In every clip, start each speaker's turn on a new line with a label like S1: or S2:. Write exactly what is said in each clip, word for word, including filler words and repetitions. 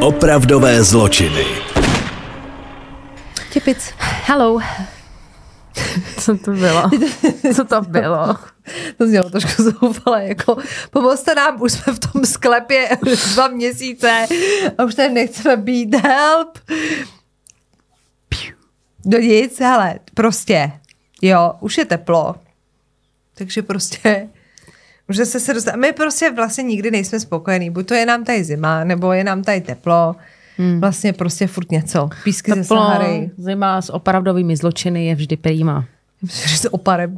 S1: Opravdové zločiny.
S2: Tipic.
S3: Hello. Co to bylo? Co to bylo?
S2: To znělo trošku zoufale, jako pomozte nám, už jsme v tom sklepě dva měsíce a už tady nechceme být, help. No nic, hele, prostě, jo, už je teplo, takže prostě, už se se dostat. My prostě vlastně nikdy nejsme spokojení, buď to je nám tady zima, nebo je nám tady teplo, hmm. vlastně prostě furt něco, písky teplo, ze Sahary.
S3: Zima s opravdovými zločiny je vždy prýma.
S2: Myslím, že se oparem.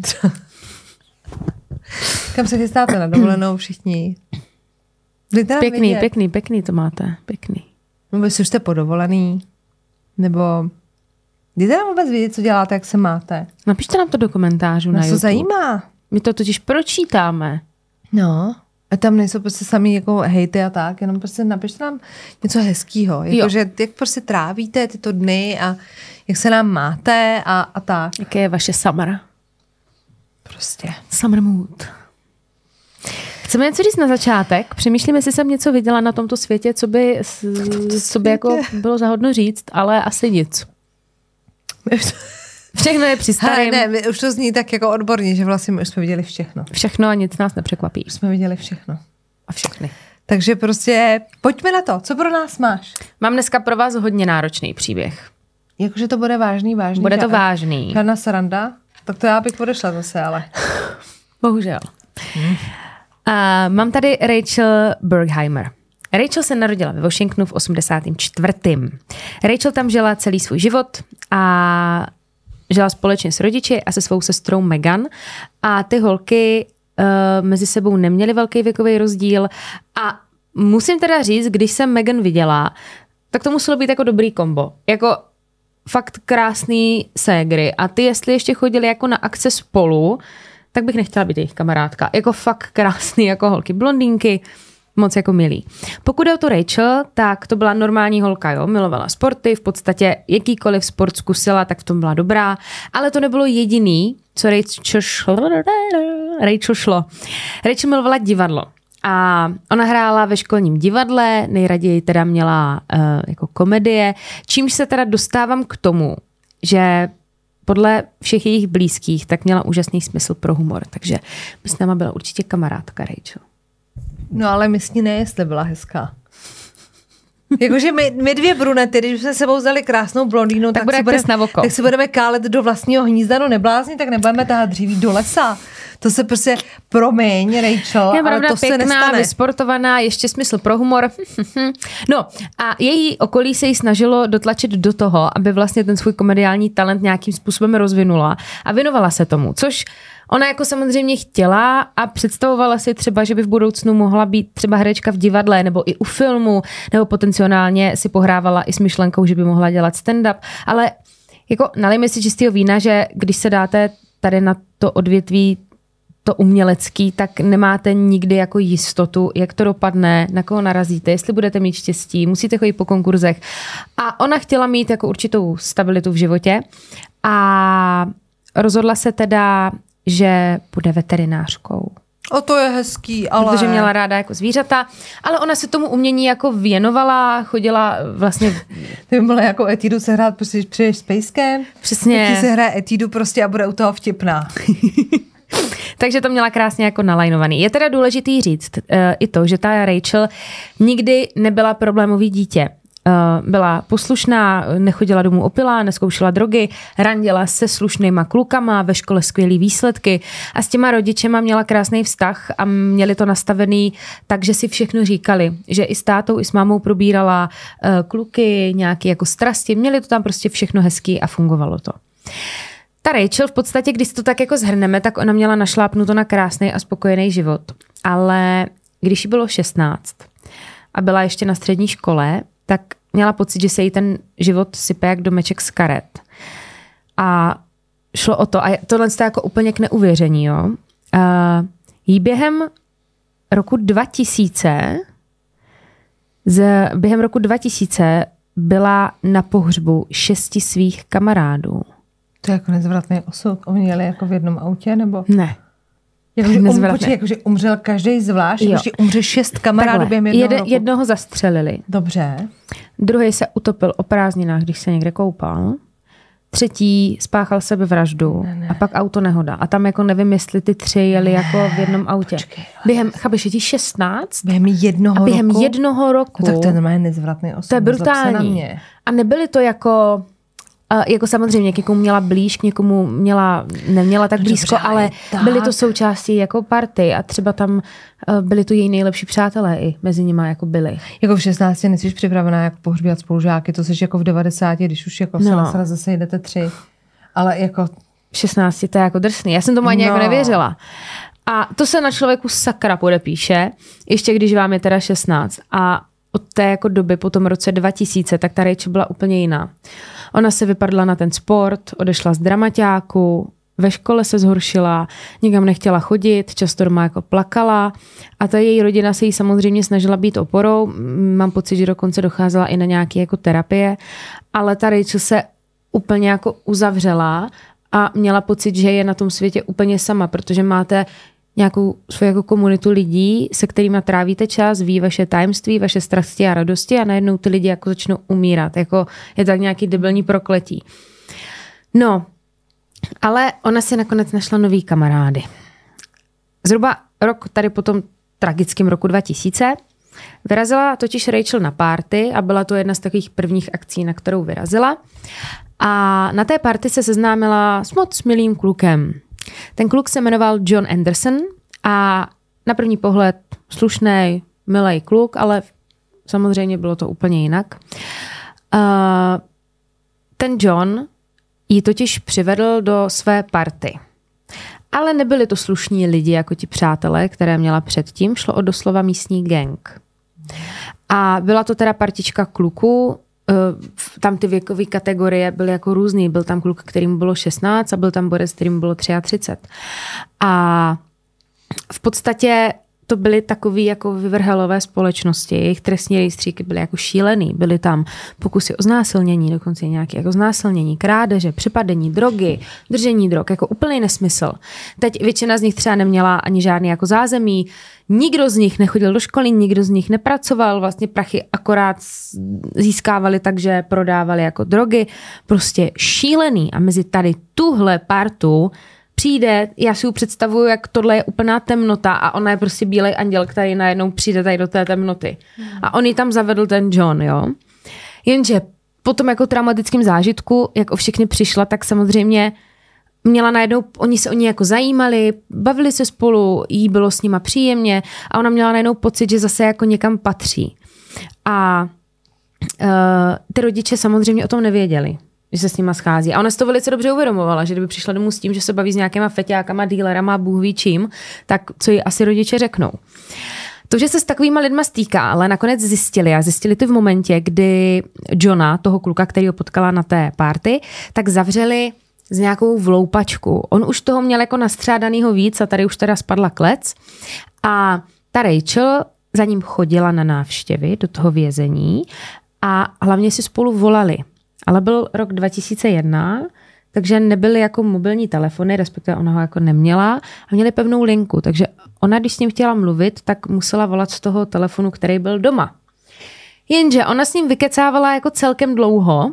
S2: Kam se chystáte na dovolenou všichni?
S3: Pěkný, vidět. pěkný, pěkný to máte, pěkný.
S2: Nebo jestli už jste podovolený, nebo jdete nám vůbec vědět, co děláte, jak se máte?
S3: Napište nám to do komentářů na, na YouTube.
S2: Nás to zajímá.
S3: My to totiž pročítáme.
S2: No, a tam nejsou prostě samý jako hejty a tak, jenom prostě napište nám něco hezkýho. Jakože jak prostě trávíte tyto dny a jak se nám máte a, a tak.
S3: Jaké je vaše summer?
S2: Prostě.
S3: Summer mood. Chceme něco říct na začátek. Přemýšlím, jestli jsem něco viděla na tomto světě, co by, co by jako bylo zahodno říct, ale asi nic. Všechno je při starým.
S2: Ne, my, už to zní tak jako odborně, že vlastně my už jsme viděli všechno.
S3: Všechno a nic nás nepřekvapí.
S2: Už jsme viděli všechno.
S3: A všechny.
S2: Takže prostě pojďme na to. Co pro nás máš?
S3: Mám dneska pro vás hodně náročný příběh.
S2: Jakože to bude vážný, vážný.
S3: Bude to vážný.
S2: Žádná sranda? Tak to já bych odešla zase, ale.
S3: Bohužel. Hmm. Uh, mám tady Rachel Bergheimer. Rachel se narodila ve Washingtonu v osmdesátém čtvrtém Rachel tam žila celý svůj život a žila společně s rodiči a se svou sestrou Megan. A ty holky uh, mezi sebou neměly velký věkový rozdíl. A musím teda říct, když jsem Megan viděla, tak to muselo být jako dobrý kombo. Jako fakt krásný ségry. A ty, jestli ještě chodili jako na akce spolu, tak bych nechtěla být jejich kamarádka. Jako fakt krásný jako holky. Blondýnky, moc jako milý. Pokud je o tu Rachel, tak to byla normální holka, jo. Milovala sporty, v podstatě jakýkoliv sport zkusila, tak v tom byla dobrá. Ale to nebylo jediný, co Rachel šlo. Rachel šlo. Rachel milovala divadlo. A ona hrála ve školním divadle, nejraději teda měla uh, jako komedie, čímž se teda dostávám k tomu, že podle všech jejich blízkých tak měla úžasný smysl pro humor. Takže by s náma byla určitě kamarádka Rachel.
S2: No ale my s ní ne, jestli byla hezká. Jakože my, my dvě brunety, když jsme sebou vzali krásnou blondýnu, tak,
S3: tak,
S2: si budeme, tak si budeme kálet do vlastního hnízda, no neblázni, tak nebudeme tahat dříví do lesa. To se prostě promiň, Rachel,
S3: je
S2: ale to
S3: pěkná,
S2: se nestane.
S3: Vysportovaná, ještě smysl pro humor. No a její okolí se jí snažilo dotlačit do toho, aby vlastně ten svůj komediální talent nějakým způsobem rozvinula a věnovala se tomu, což ona jako samozřejmě chtěla a představovala si třeba, že by v budoucnu mohla být třeba herečka v divadle nebo i u filmu, nebo potenciálně si pohrávala i s myšlenkou, že by mohla dělat stand-up, ale jako nalijme si čistého vína, že když se dáte tady na to odvětví to umělecký, tak nemáte nikdy jako jistotu, jak to dopadne, na koho narazíte, jestli budete mít štěstí, musíte chodit po konkurzech. A ona chtěla mít jako určitou stabilitu v životě a rozhodla se teda, že bude veterinářkou.
S2: O, to je hezký, ale...
S3: Protože měla ráda jako zvířata, ale ona se tomu umění jako věnovala, chodila vlastně...
S2: Ty by byla jako etídu se hrát, prostě přijdeš s pejskem.
S3: Přesně.
S2: Taky se hraje etídu prostě a bude u toho vtipná.
S3: Takže to měla krásně jako nalajnovaný. Je teda důležitý říct uh, i to, že ta Rachel nikdy nebyla problémový dítě. Uh, byla poslušná, nechodila domů opilá, neskoušela drogy, randila se slušnýma klukama, ve škole skvělý výsledky a s těma rodičema měla krásný vztah a měli to nastavený tak, že si všechno říkali, že i s tátou, i s mámou probírala uh, kluky, nějaké jako strasti, měli to tam prostě všechno hezký a fungovalo to. Ta Rachel v podstatě, když to tak jako zhrneme, tak ona měla našlápnuto na krásný a spokojený život. Ale když jí bylo šestnáct a byla ještě na střední škole, tak měla pocit, že se jí ten život sype jak domeček z karet. A šlo o to, a tohle je jako úplně k neuvěření, jo. Uh, jí během roku dva tisíce z, během roku dva tisíce byla na pohřbu šesti svých kamarádů.
S2: To je jako nezvratný osud. Oni jeli jako v jednom autě, nebo?
S3: Ne.
S2: Jakože um, počkej, jakože umřel každý zvlášť, jakože umře šest kamarádů během jednoho
S3: Jede,
S2: roku.
S3: Jednoho zastřelili.
S2: Dobře.
S3: Druhý se utopil o prázdninách, když se někde koupal. Třetí spáchal sebevraždu ne, ne. a pak auto nehoda. A tam jako nevím, jestli ty tři jeli ne, jako v jednom autě. Počkej, během, chápeš, je ti šestnáct?
S2: Během jednoho
S3: a během
S2: roku?
S3: jednoho roku.
S2: No, tak to je normálně nezvratný osud.
S3: To je brutální. A nebyly to jako... Uh, jako samozřejmě, k někomu měla blíž, k někomu měla, neměla tak blízko, dobře, ale tak. Byly to součástí jako party a třeba tam uh, byly to její nejlepší přátelé i mezi nima jako byly.
S2: Jako v šestnácti nejsi připravená jako pohřbívat spolužáky, to jsi jako v devadesáti, když už jako no. se zase jdete tři, ale jako...
S3: V šestnácti to je jako drsný, já jsem tomu ani no. jako nevěřila. A to se na člověku sakra podepíše, ještě když vám je teda šestnáct. A od té jako doby po tom roce dva tisíce, tak ta Rachel byla úplně jiná. Ona se vypadla na ten sport, odešla z dramaťáku, ve škole se zhoršila, nikam nechtěla chodit, často doma jako plakala a ta její rodina se jí samozřejmě snažila být oporou. Mám pocit, že dokonce docházela i na nějaké jako terapie, ale ta Rachel se úplně jako uzavřela a měla pocit, že je na tom světě úplně sama, protože máte nějakou svou jako komunitu lidí, se kterými trávíte čas, ví vaše tajemství, vaše strasti a radosti a najednou ty lidi jako začnou umírat. Jako je tak nějaký debilní prokletí. No, ale ona si nakonec našla nový kamarády. Zhruba rok tady po tom tragickém roku dva tisíce vyrazila totiž Rachel na party a byla to jedna z takových prvních akcí, na kterou vyrazila. A na té party se seznámila s moc milým klukem. Ten kluk se jmenoval John Anderson a na první pohled slušnej, milej kluk, ale samozřejmě bylo to úplně jinak. Uh, ten John ji totiž přivedl do své party. Ale nebyli to slušní lidi jako ti přátelé, které měla předtím, šlo o doslova místní gang. A byla to teda partička kluků, tam ty věkové kategorie byly jako různý. Byl tam kluk, kterým bylo šestnáct a byl tam borec, kterým bylo třicet tři. A v podstatě to byly takové jako vyvrhelové společnosti. Jejich trestní rejstříky byly jako šílený. Byly tam pokusy o znásilnění, dokonce nějaké jako znásilnění, krádeže, přepadení, drogy, držení drog, jako úplný nesmysl. Teď většina z nich třeba neměla ani žádný jako zázemí. Nikdo z nich nechodil do školy, nikdo z nich nepracoval, vlastně prachy akorát získávali tak, že prodávali jako drogy. Prostě šílený. A mezi tady tuhle partu přijde, já si ji představuju, jak tohle je úplná temnota a ona je prostě bílej anděl, který najednou přijde tady do té temnoty. A on ji tam zavedl ten John, jo. Jenže po tom jako traumatickém zážitku, jak o všechny přišla, tak samozřejmě měla najednou, oni se o ní jako zajímali, bavili se spolu, jí bylo s nima příjemně a ona měla najednou pocit, že zase jako někam patří. A uh, ty rodiče samozřejmě o tom nevěděli, že se s nima schází. A ona si to velice dobře uvědomovala, že kdyby přišla domů s tím, že se baví s nějakýma feťákama, dílerama, bůh ví čím, tak co jí asi rodiče řeknou. To, že se s takovýma lidma stýká, ale nakonec zjistili a zjistili to v momentě, kdy Johna, toho kluka, který ho potkala na té party, tak zavřeli s nějakou vloupačku. On už toho měl jako nastřádanýho víc a tady už teda spadla klec. A ta Rachel za ním chodila na návštěvy do toho vězení a hlavně si spolu volali. Ale byl rok dva tisíce jedna, takže nebyly jako mobilní telefony, respektive ona ho jako neměla a měli pevnou linku. Takže ona, když s ním chtěla mluvit, tak musela volat z toho telefonu, který byl doma. Jenže ona s ním vykecávala jako celkem dlouho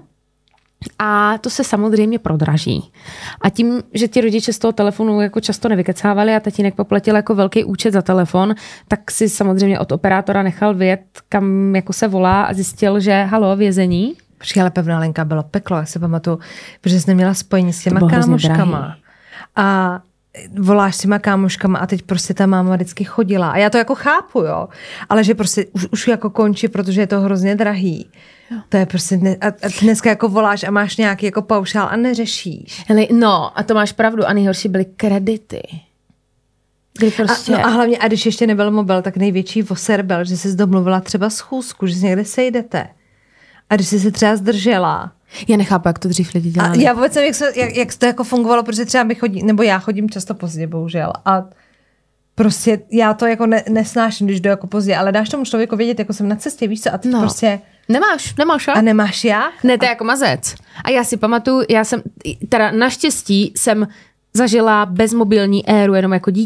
S3: a to se samozřejmě prodraží. A tím, že ti rodiče z toho telefonu jako často nevykecávali a tatínek poplatil jako velký účet za telefon, tak si samozřejmě od operátora nechal vyjet, kam jako se volá a zjistil, že halo, vězení.
S2: Počkej, ale pevná linka bylo peklo, jak se pamatuju, protože jsi neměla spojení s těma kámoškama. A voláš s těma kámoškama a teď prostě ta máma vždycky chodila. A já to jako chápu, jo. Ale že prostě už, už jako končí, protože je to hrozně drahý. Jo. To je prostě, ne, a dneska jako voláš a máš nějaký jako paušál a neřešíš.
S3: Hele, no a to máš pravdu a nejhorší byly kredity. Kdy prostě...
S2: a, no a hlavně, a když ještě nebyl mobil, tak největší voser byl, že jsi domluvila třeba schůzku, že si někde sejdete. A když jsi se třeba zdržela.
S3: Já nechápu, jak to dřív lidi dělali.
S2: A já vůbec nevím, jak, se, jak, jak to jako fungovalo, protože třeba my chodí, nebo já chodím často pozdě, bohužel. A prostě já to jako ne, nesnáším, když jdu jako pozdě, ale dáš tomu člověku vědět, jako jsem na cestě, víš co, a ty no. prostě...
S3: Nemáš, nemáš jak?
S2: A nemáš jak?
S3: Ne, to je jako mazec. A já si pamatuju, já jsem, teda naštěstí jsem zažila bezmobilní éru jenom jako dítě.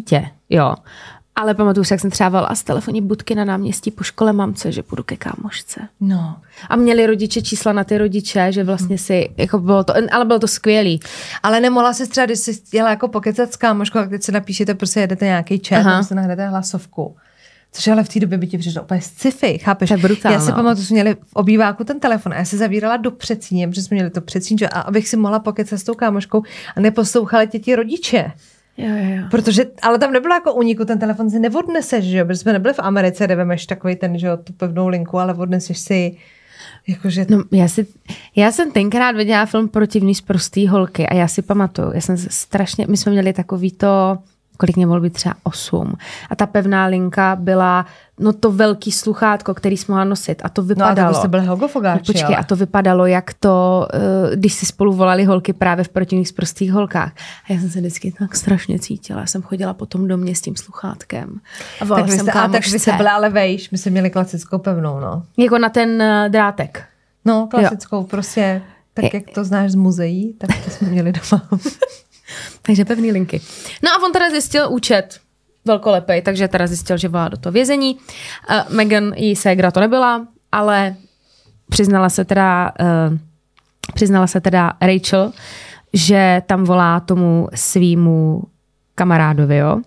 S3: jo. Ale pamatuju si, jak jsem třeba volala z telefonní budky na náměstí po škole mamce, že půjdu ke kámošce.
S2: No.
S3: A měli rodiče čísla na ty rodiče, že vlastně si, jako bylo to, ale bylo to skvělý.
S2: Ale nemohla se třeba, když jsi chtěla jako pokecat s kámoškou, tak teď si napíšete, prostě jedete nějaký chat, nebo si nahrajete hlasovku. Což ale v té době by ti přišlo úplně sci-fi, chápeš? Já si pamatuju, že jsme měli v obýváku ten telefon a já se zavírala do předsíně, protože jsme měli to předsíň, a abych si mohla pokecat s tou kámoškou a neposlouchali tě ti rodiče.
S3: Jo, jo, jo.
S2: Protože, ale tam nebylo jako úniku, ten telefon si neodneseš, že jo, protože jsme nebyli v Americe, kde vemeš takový ten, že jo, tu pevnou linku, ale odneseš si jakože...
S3: No, já, si, já jsem tenkrát viděla film Protivný z prostý holky a já si pamatuju, já jsem strašně, my jsme měli takový to, kolik mě mohlo být třeba osm. A ta pevná linka byla, no to velký sluchátko, který jsme mohla nosit. A to vypadalo.
S2: No a to byste byli hogofogáči,
S3: no, počkej,
S2: ale.
S3: a to vypadalo, jak to, když si spolu volali holky právě v Protivných z prostých holkách. A já jsem se vždycky tak strašně cítila. Já jsem chodila po tom domě s tím sluchátkem. A volala
S2: tak
S3: jsem
S2: jste,
S3: kámošce.
S2: A tak vy jste byla ale vejš, my jsme měli klasickou pevnou, no.
S3: Jako na ten drátek.
S2: No, klasickou, jo. Prostě, tak je, jak to znáš z muzeí, tak to jsme měli doma.
S3: Takže pevný linky. No a on teda zjistil účet velkolepej, takže teda zjistil, že volá do toho vězení. Uh, Meghan, její ségra to nebyla, ale přiznala se teda, uh, přiznala se teda Rachel, že tam volá tomu svýmu kamarádovi, jo.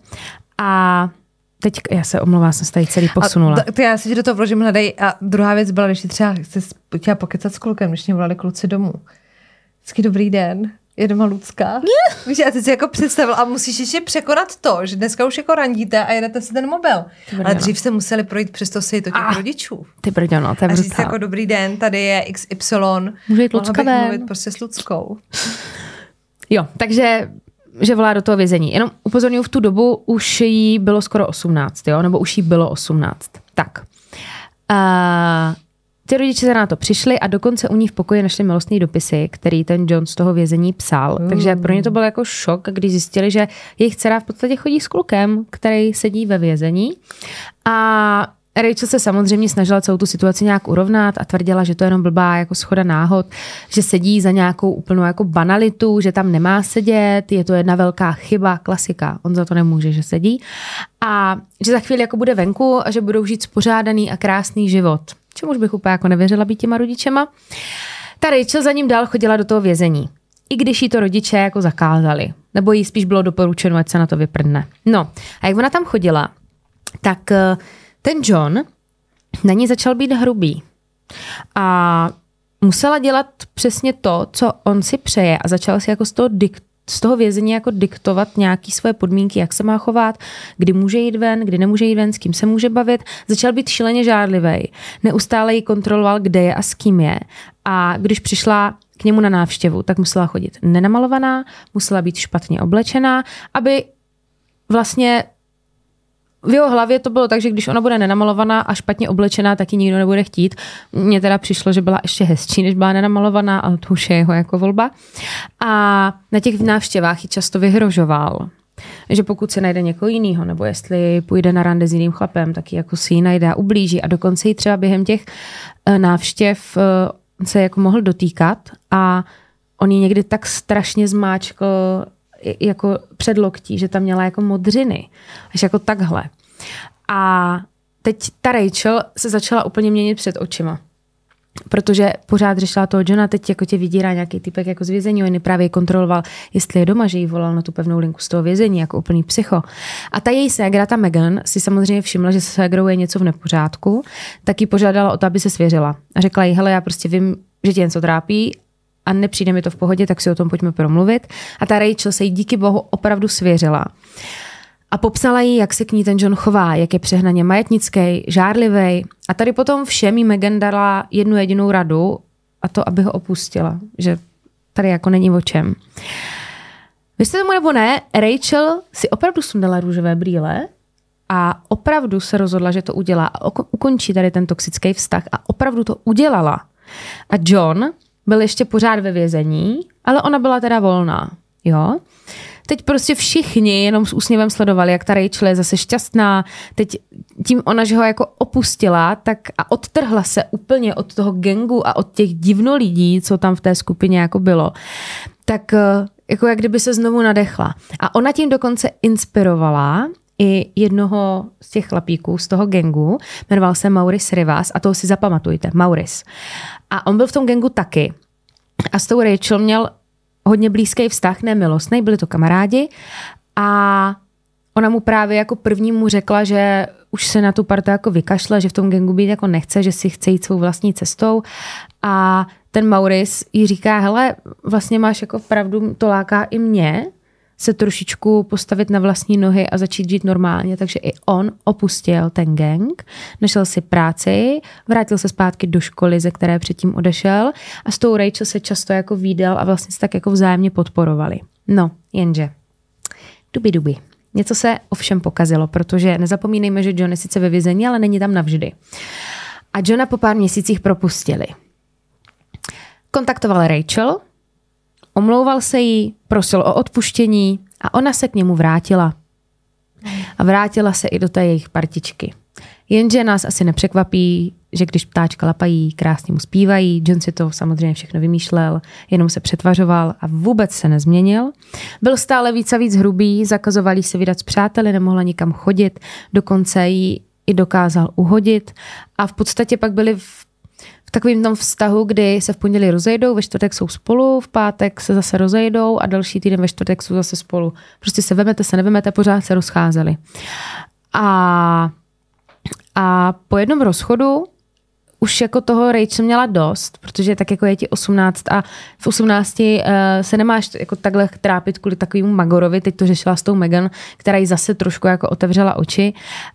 S3: A teď, já se omlouvám, jsem se tady celý posunula.
S2: A to já si do toho vložím, hledej. A druhá věc byla, když třeba chci chtěla pokecat s klukem, když mě volali kluci domů. Vždycky dobrý den. Je doma Lucka. Víš, a ty si jako představil a musíš ještě překonat to, že dneska už jako randíte a jedete si ten mobil. Ale dřív jste museli projít přes to si to těch ah, rodičů.
S3: Ty brďano, to je
S2: a říct
S3: brutál.
S2: jako dobrý den, tady je X Y.
S3: Může jít Lucka ven.
S2: Mluvit prostě s Luckou.
S3: Jo, takže že volá do toho vězení. Jenom upozorňuji, v tu dobu už jí bylo skoro osmnáct, jo? Nebo už jí bylo osmnáct. Tak. Uh, Ty rodiče se na to přišli a dokonce u ní v pokoji našli milostný dopisy, který ten John z toho vězení psal. Mm. Takže pro ně to byl jako šok, když zjistili, že jejich dcera v podstatě chodí s klukem, který sedí ve vězení. A Rachel se samozřejmě snažila celou tu situaci nějak urovnat a tvrdila, že to je jenom blbá jako shoda náhod, že sedí za nějakou úplnou jako banalitu, že tam nemá sedět, je to jedna velká chyba, klasika, on za to nemůže, že sedí. A že za chvíli jako bude venku a že budou žít spořádaný a krásný život. Čemuž bych úplně jako nevěřila být těma rodičema. Ta Rachel za ním dál chodila do toho vězení. I když jí to rodiče jako zakázali. Nebo jí spíš bylo doporučeno, ať se na to vyprdne. No a jak ona tam chodila, tak ten John na ní začal být hrubý. A musela dělat přesně to, co on si přeje a začal si jako z toho dikt z toho vězení jako diktovat nějaký svoje podmínky, jak se má chovat, kdy může jít ven, kdy nemůže jít ven, s kým se může bavit. Začal být šíleně žárlivej. Neustále ji kontroloval, kde je a s kým je. A když přišla k němu na návštěvu, tak musela chodit nenamalovaná, musela být špatně oblečená, aby vlastně v jeho hlavě to bylo tak, že když ona bude nenamalovaná a špatně oblečená, tak ji nikdo nebude chtít. Mně teda přišlo, že byla ještě hezčí, než byla nenamalovaná, ale to už je jeho jako volba. A na těch návštěvách ji často vyhrožoval, že pokud se najde někoho jiného, nebo jestli půjde na rande s jiným chlapem, tak ji jako si ji najde a ublíží. A dokonce ji třeba během těch návštěv se jako mohl dotýkat a on ji někdy tak strašně zmáčkl jako před loktí, že tam měla jako modřiny. Až jako takhle. A teď ta Rachel se začala úplně měnit před očima. Protože pořád řešila toho Johna, teď jako tě vydírá nějaký typek jako z vězení, on právě kontroloval, jestli je doma, že jí volal na tu pevnou linku z toho vězení, jako úplný psycho. A ta její ségra, ta Meghan, si samozřejmě všimla, že se ségrou je něco v nepořádku, tak jí požádala o to, aby se svěřila. A řekla jí, hele, já prostě vím, že tě něco trápí, a nepřijde mi to v pohodě, tak si o tom pojďme promluvit. A ta Rachel se jí díky bohu opravdu svěřila. A popsala jí, jak se k ní ten John chová, jak je přehnaně majetnický, žárlivý. A tady potom všem jí Meghan dala jednu jedinou radu, a to, aby ho opustila. Že tady jako není o čem. Víte tomu nebo ne, Rachel si opravdu sundala růžové brýle a opravdu se rozhodla, že to udělá a ukončí tady ten toxický vztah a opravdu to udělala. A John byl ještě pořád ve vězení, ale ona byla teda volná. Jo? Teď prostě všichni jenom s úsměvem sledovali, jak ta Rachel je zase šťastná. Teď tím ona, že ho jako opustila tak a odtrhla se úplně od toho gangu a od těch divnolidí, co tam v té skupině jako bylo, tak jako jak kdyby se znovu nadechla. A ona tím dokonce inspirovala i jednoho z těch chlapíků z toho gangu, jmenoval se Maurice Rivas a toho si zapamatujte, Maurice. A on byl v tom gangu taky. A s tou Rachel měl hodně blízký vztah, nemilostný, byli to kamarádi a ona mu právě jako první mu řekla, že už se na tu partu jako vykašle, že v tom gangu být jako nechce, že si chce jít svou vlastní cestou a ten Maurice jí říká, hele, vlastně máš jako pravdu, to láká i mě se trošičku postavit na vlastní nohy a začít žít normálně, takže i on opustil ten gang, našel si práci, vrátil se zpátky do školy, ze které předtím odešel a s tou Rachel se často jako vídal a vlastně se tak jako vzájemně podporovali. No, jenže dubi dubi. Něco se ovšem pokazilo, protože nezapomínejme, že John je sice ve vězení, ale není tam navždy. A Johna po pár měsících propustili. Kontaktoval Rachel, omlouval se jí, prosil o odpuštění a ona se k němu vrátila. A vrátila se i do té jejich partičky. Jenže nás asi nepřekvapí, že když ptáčka lapají, krásně mu zpívají, John si to samozřejmě všechno vymýšlel, jenom se přetvařoval a vůbec se nezměnil. Byl stále víc a víc hrubý, zakazoval jí se vydat s přáteli, nemohla nikam chodit, dokonce jí i dokázal uhodit a v podstatě pak byli v, v takovém tom vztahu, kdy se v pondělí rozejdou, ve čtvrtek jsou spolu, v pátek se zase rozejdou a další týden ve čtvrtek jsou zase spolu. Prostě se vemete, se nevemete, pořád se rozcházeli. A, a po jednom rozchodu už jako toho Rachel měla dost, protože tak jako je ti osmnáct a v osmnácti uh, se nemáš jako takhle trápit kvůli takovému Magorovi, teď to řešila s tou Meghan, která jí zase trošku jako otevřela oči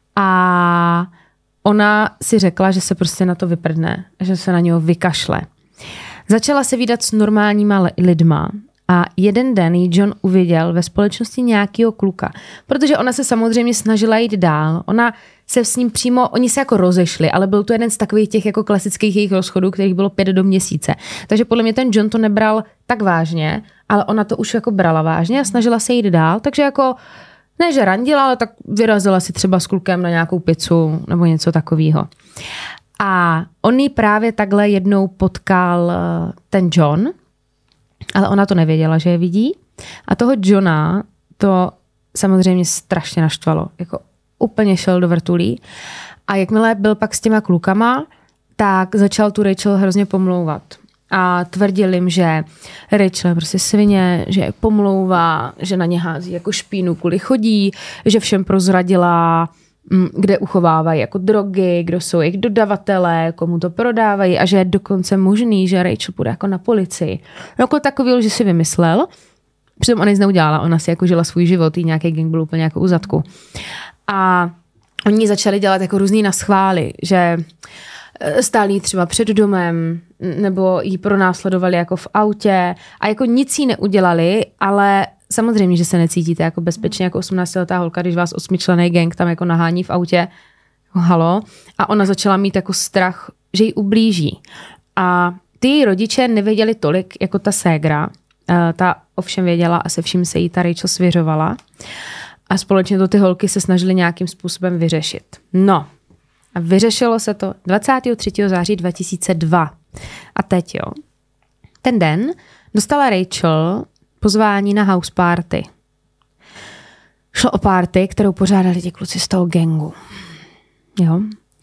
S3: a ona si řekla, že se prostě na to vyprdne, že se na něho vykašle. Začala se vídat s normálníma lidma a jeden den jí John uviděl ve společnosti nějakého kluka, protože ona se samozřejmě snažila jít dál. Ona se s ním přímo, oni se jako rozešli, ale byl to jeden z takových těch jako klasických jejich rozchodů, kterých bylo pět do měsíce. Takže podle mě ten John to nebral tak vážně, ale ona to už jako brala vážně a snažila se jít dál, takže jako ne, že randila, ale tak vyrazila si třeba s klukem na nějakou pizzu nebo něco takového. A on jí právě takhle jednou potkal ten John, ale ona to nevěděla, že je vidí. A toho Johna to samozřejmě strašně naštvalo. Jako úplně šel do vrtulí. A jakmile byl pak s těma klukama, tak začal tu Rachel hrozně pomlouvat. A tvrdil jim, že Rachel je prostě svině, že je pomlouvá, že na ně hází jako špínu kvůli chodí, že všem prozradila, kde uchovávají jako drogy, kdo jsou jejich dodavatelé, komu to prodávají a že je dokonce možný, že Rachel půjde jako na policii. Jako takový, že si vymyslel. Přitom ona nic neudělala, ona si jako žila svůj život, jí nějaký gang byl úplně jako u zadku. A oni začali dělat jako různý naschvály, že stálí třeba před domem, nebo jí pronásledovali jako v autě a jako nic jí neudělali, ale samozřejmě, že se necítíte jako bezpečně jako osmnáctiletá holka, když vás osmičlenný gang tam jako nahání v autě. Jako halo. A ona začala mít jako strach, že jí ublíží. A ty její rodiče nevěděli tolik jako ta ségra. Ta ovšem věděla a se vším se jí ta Rachel svěřovala. A společně to ty holky se snažily nějakým způsobem vyřešit. No. A vyřešilo se to dvacátého třetího září dva tisíce dva. A teď jo. Ten den dostala Rachel pozvání na house party. Šlo o party, kterou pořádali ti kluci z toho gangu. Jo.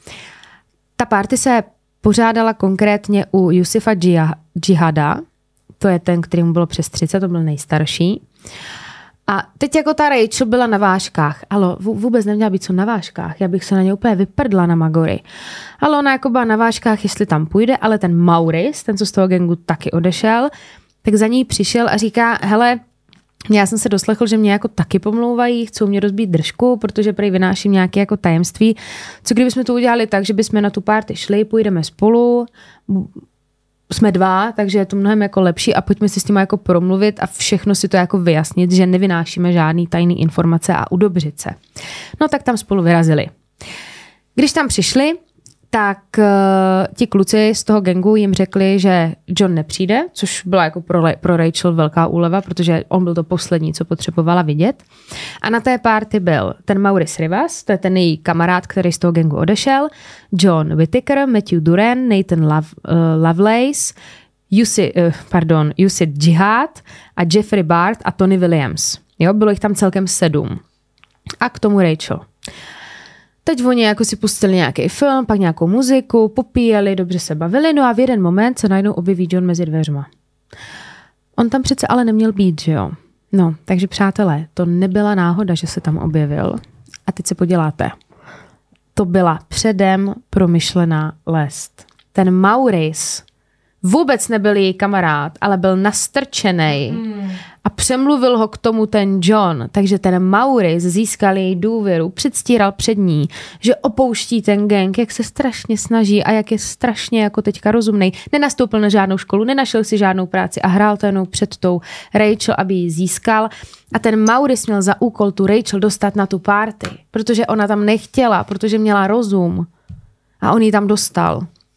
S3: Ta party se pořádala konkrétně u Yusufa Jihada, to je ten, kterýmu bylo přes třicet, to byl nejstarší. A teď jako ta Rachel byla na vážkách. Alo, vůbec neměla být co na vážkách. Já bych se na ně úplně vyprdla na Magory. Ale ona jako byla na vážkách, jestli tam půjde, ale ten Maurice, ten, co z toho gangu taky odešel, tak za ní přišel a říká, hele, já jsem se doslechl, že mě jako taky pomlouvají, chcou mě rozbít držku, protože prý vynáším nějaké jako tajemství. Co kdybychom to udělali tak, že bychom na tu party šli, půjdeme spolu, jsme dva, takže je to mnohem jako lepší a pojďme si s tím jako promluvit a všechno si to jako vyjasnit, že nevynášíme žádný tajný informace a udobřit se. No tak tam spolu vyrazili. Když tam přišli, tak uh, ti kluci z toho gangu jim řekli, že John nepřijde, což byla jako pro, pro Rachel velká úleva, protože on byl to poslední, co potřebovala vidět. A na té party byl ten Maurice Rivas, to je ten její kamarád, který z toho gangu odešel, John Whittaker, Matthew Duran, Nathan Love, uh, Lovelace, Yusi, uh, pardon, Yusuf Jihad a Jeffrey Bart a Tony Williams. Jo, bylo jich tam celkem sedm. A k tomu Rachel. Teď oni jako si pustili nějaký film, pak nějakou muziku, popíjeli, dobře se bavili, no a v jeden moment se najednou objeví John mezi dveřma. On tam přece ale neměl být, že jo? No, takže přátelé, to nebyla náhoda, že se tam objevil. A teď se poděláte. To byla předem promyšlená lest. Ten Maurice vůbec nebyl její kamarád, ale byl nastrčenej mm. a přemluvil ho k tomu ten John. Takže ten Maurice získal její důvěru, předstíral před ní, že opouští ten gang, jak se strašně snaží a jak je strašně jako teďka rozumnej. Nenastoupil na žádnou školu, nenašel si žádnou práci a hrál to jenom před tou Rachel, aby ji získal. A ten Maurice měl za úkol tu Rachel dostat na tu party, protože ona tam nechtěla, protože měla rozum. A on ji tam dostal.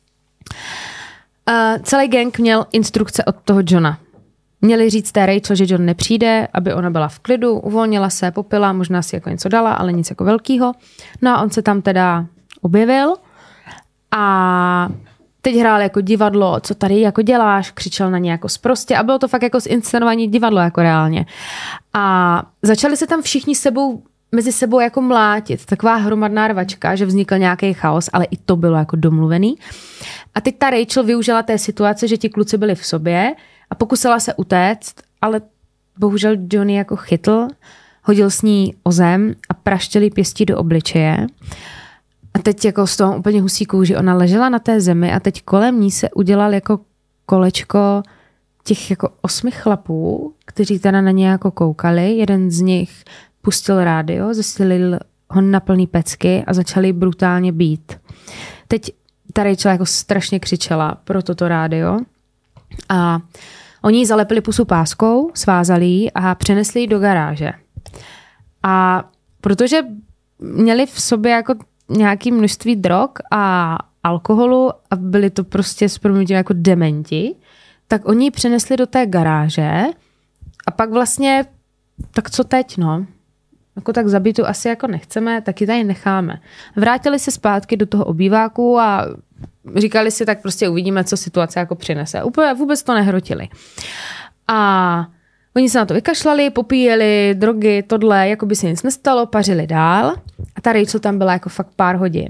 S3: Uh, celý gang měl instrukce od toho Johna. Měli říct té Rachel, že John nepřijde, aby ona byla v klidu, uvolnila se, popila, možná si jako něco dala, ale nic jako velkýho. No a on se tam teda objevil a teď hrál jako divadlo, co tady jako děláš, křičel na ně jako sprostě a bylo to fakt jako zinscenovaný divadlo jako reálně. A začali se tam všichni sebou mezi sebou jako mlátit. Taková hromadná rvačka, že vznikl nějaký chaos, ale i to bylo jako domluvený. A teď ta Rachel využila té situace, že ti kluci byli v sobě a pokusila se utéct, ale bohužel Johnny jako chytl, hodil s ní o zem a praštěli pěstí do obličeje. A teď jako z toho úplně husí kůži. Ona ležela na té zemi a teď kolem ní se udělal jako kolečko těch jako osmi chlapů, kteří teda na ně jako koukali. Jeden z nich pustil rádio, zesilil ho na plný pecky a začali brutálně bít. Teď ta Rachel jako strašně křičela pro toto rádio a oni jí zalepili pusu páskou, svázali ji a přenesli ji do garáže. A protože měli v sobě jako nějaké množství drog a alkoholu a byli to prostě s proměnutím jako dementi, tak oni ji přenesli do té garáže a pak vlastně, tak co teď, no? Jako tak zabitu asi jako nechceme, taky tady necháme. Vrátili se zpátky do toho obýváku a říkali si, tak prostě uvidíme, co situace jako přinese. Úplně vůbec to nehrotili. A oni se na to vykašlali, popíjeli drogy, tohle, jako by se nic nestalo, pařili dál. A ta Rachel tam byla jako fakt pár hodin.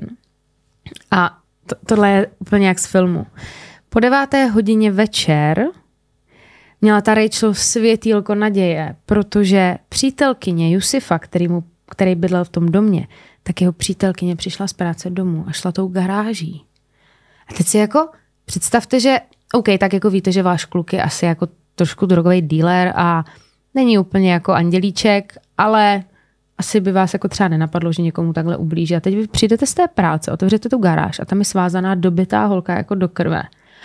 S3: A to, tohle je úplně jak z filmu. Po deváté hodině večer měla ta Rachel světýlko naděje, protože přítelkyně Jusifa, který, mu, který bydlel v tom domě, tak jeho přítelkyně přišla z práce domů a šla tou garáží. A teď si jako představte, že OK, tak jako víte, že váš kluk je asi jako trošku drogový dealer a není úplně jako andělíček, ale asi by vás jako třeba nenapadlo, že někomu takhle ublíží. A teď vy přijdete z té práce, otevřete tu garáž a tam je svázaná dobitá holka jako do krve.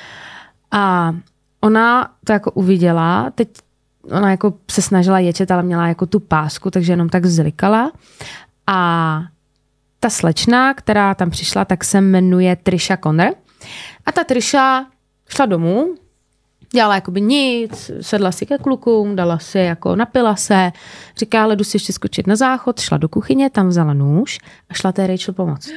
S3: A ona to jako uviděla, teď ona jako se snažila ječet, ale měla jako tu pásku, takže jenom tak zlikala. A ta slečna, která tam přišla, tak se jmenuje Trisha Connor. A ta Trisha šla domů, dělala jakoby nic, sedla si ke klukům, dala si jako, napila se, říká, ale jdu si ještě skočit na záchod, šla do kuchyně, tam vzala nůž a šla té Rachel pomoct.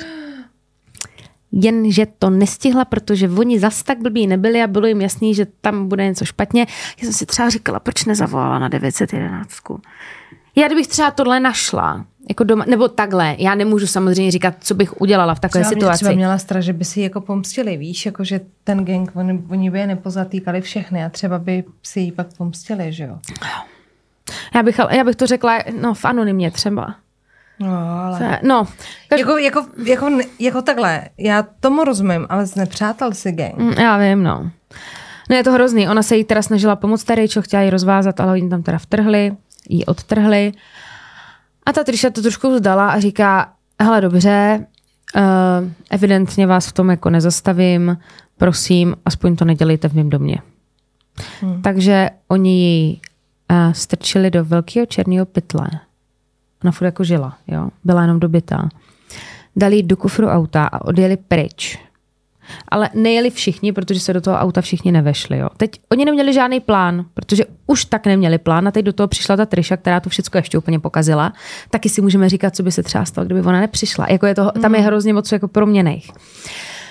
S3: Jenže to nestihla, protože oni zas tak blbí nebyli a bylo jim jasný, že tam bude něco špatně. Já jsem si třeba říkala, proč nezavolala na devět set jedenáct. Já kdybych třeba tohle našla, jako doma, nebo takhle, já nemůžu samozřejmě říkat, co bych udělala v takové
S2: třeba
S3: situaci.
S2: Třeba měla strach, že by si jako pomstili, víš, jako že ten gang, oni, oni by je nepozatýkali všechny a třeba by si ji pak pomstili, že jo?
S3: Já bych, já bych to řekla, no v anonymně třeba.
S2: No, ale...
S3: No,
S2: kaž... jako, jako, jako, jako takhle, já tomu rozumím, ale znepřátel si gang.
S3: Mm, já vím, no. No je to hrozný, ona se jí teda snažila pomoct té Rachel, chtěla ji rozvázat, ale oni tam teda vtrhli, jí odtrhli. A ta Trisha to trošku vzdala a říká, hele dobře, uh, evidentně vás v tom jako nezastavím, prosím, aspoň to nedělejte v mém domě. Hmm. Takže oni ji uh, strčili do velkého černého pytle. Ona furt jako žila, jo, byla jenom dobytá. Dali ji do kufru auta a odjeli pryč. Ale nejeli všichni, protože se do toho auta všichni nevešli. Jo. Teď oni neměli žádný plán, protože už tak neměli plán a teď do toho přišla ta Trisha, která to všechno ještě úplně pokazila. Taky si můžeme říkat, co by se třeba stalo, kdyby ona nepřišla. Jako je to, tam je hrozně moc jako proměnejch.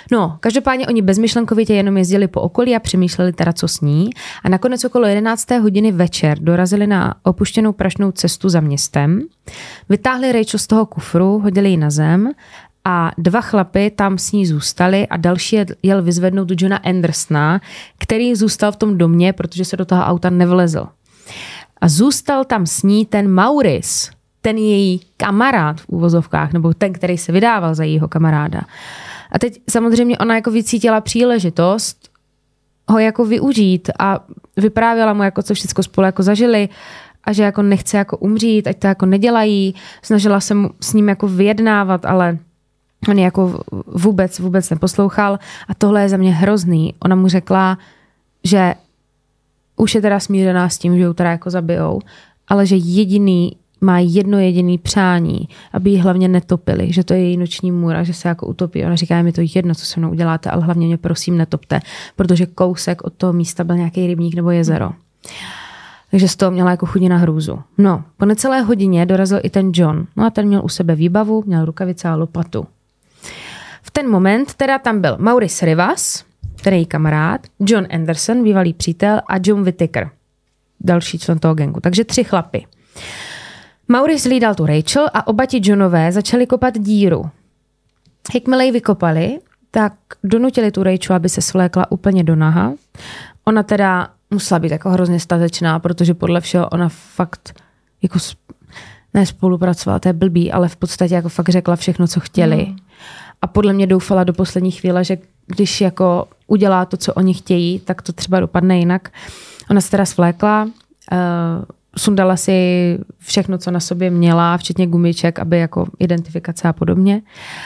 S3: No, každopádně oni bezmyšlenkovitě jenom jezdili po okolí a přemýšleli teda, co s ní. A nakonec okolo jedenácté hodiny večer dorazili na opuštěnou prašnou cestu za městem. Vytáhli Rachel z toho kufru, hodili ji na zem a dva chlapy tam s ní zůstali a další jel vyzvednout Johna Andersona, který zůstal v tom domě, protože se do toho auta nevlezl. A zůstal tam s ní ten Maurice, ten její kamarád v úvozovkách, nebo ten, který se vydával za jejího kamaráda. A teď samozřejmě ona jako vycítila příležitost ho jako využít a vyprávěla mu, jako co všechno spolu jako zažili a že jako nechce jako umřít, ať to jako nedělají. Snažila se mu s ním jako vyjednávat, ale on jako vůbec, vůbec neposlouchal a tohle je za mě hrozný. Ona mu řekla, že už je teda smířená s tím, že ho teda jako zabijou, ale že jediný má jedno jediný přání, aby ji hlavně netopili, že to je její noční můra, že se jako utopí. Ona říká, je mi to jedno, co se mnou uděláte, ale hlavně mě prosím netopte, protože kousek od toho místa byl nějaký rybník nebo jezero. Takže z toho měla jako chudina hrůzu. No, po necelé hodině dorazil i ten John. No a ten měl u sebe výbavu, měl rukavice a lopatu. V ten moment teda tam byl Maurice Rivas, ten její kamarád, John Anderson, bývalý přítel a John Whittaker, další člen toho gangu. Takže tři chlapy. Maurice hlídal tu Rachel a oba ti Johnové začali kopat díru. Jakmile ji vykopali, tak donutili tu Rachel, aby se svlékla úplně do naha. Ona teda musela být jako hrozně statečná, protože podle všeho ona fakt jako ne spolupracovala, to je blbý, ale v podstatě jako fakt řekla všechno, co chtěli. Mm. A podle mě doufala do poslední chvíle, že když jako udělá to, co oni chtějí, tak to třeba dopadne jinak. Ona se teda svlékla, uh, sundala si všechno, co na sobě měla, včetně gumiček, aby jako identifikace a podobně.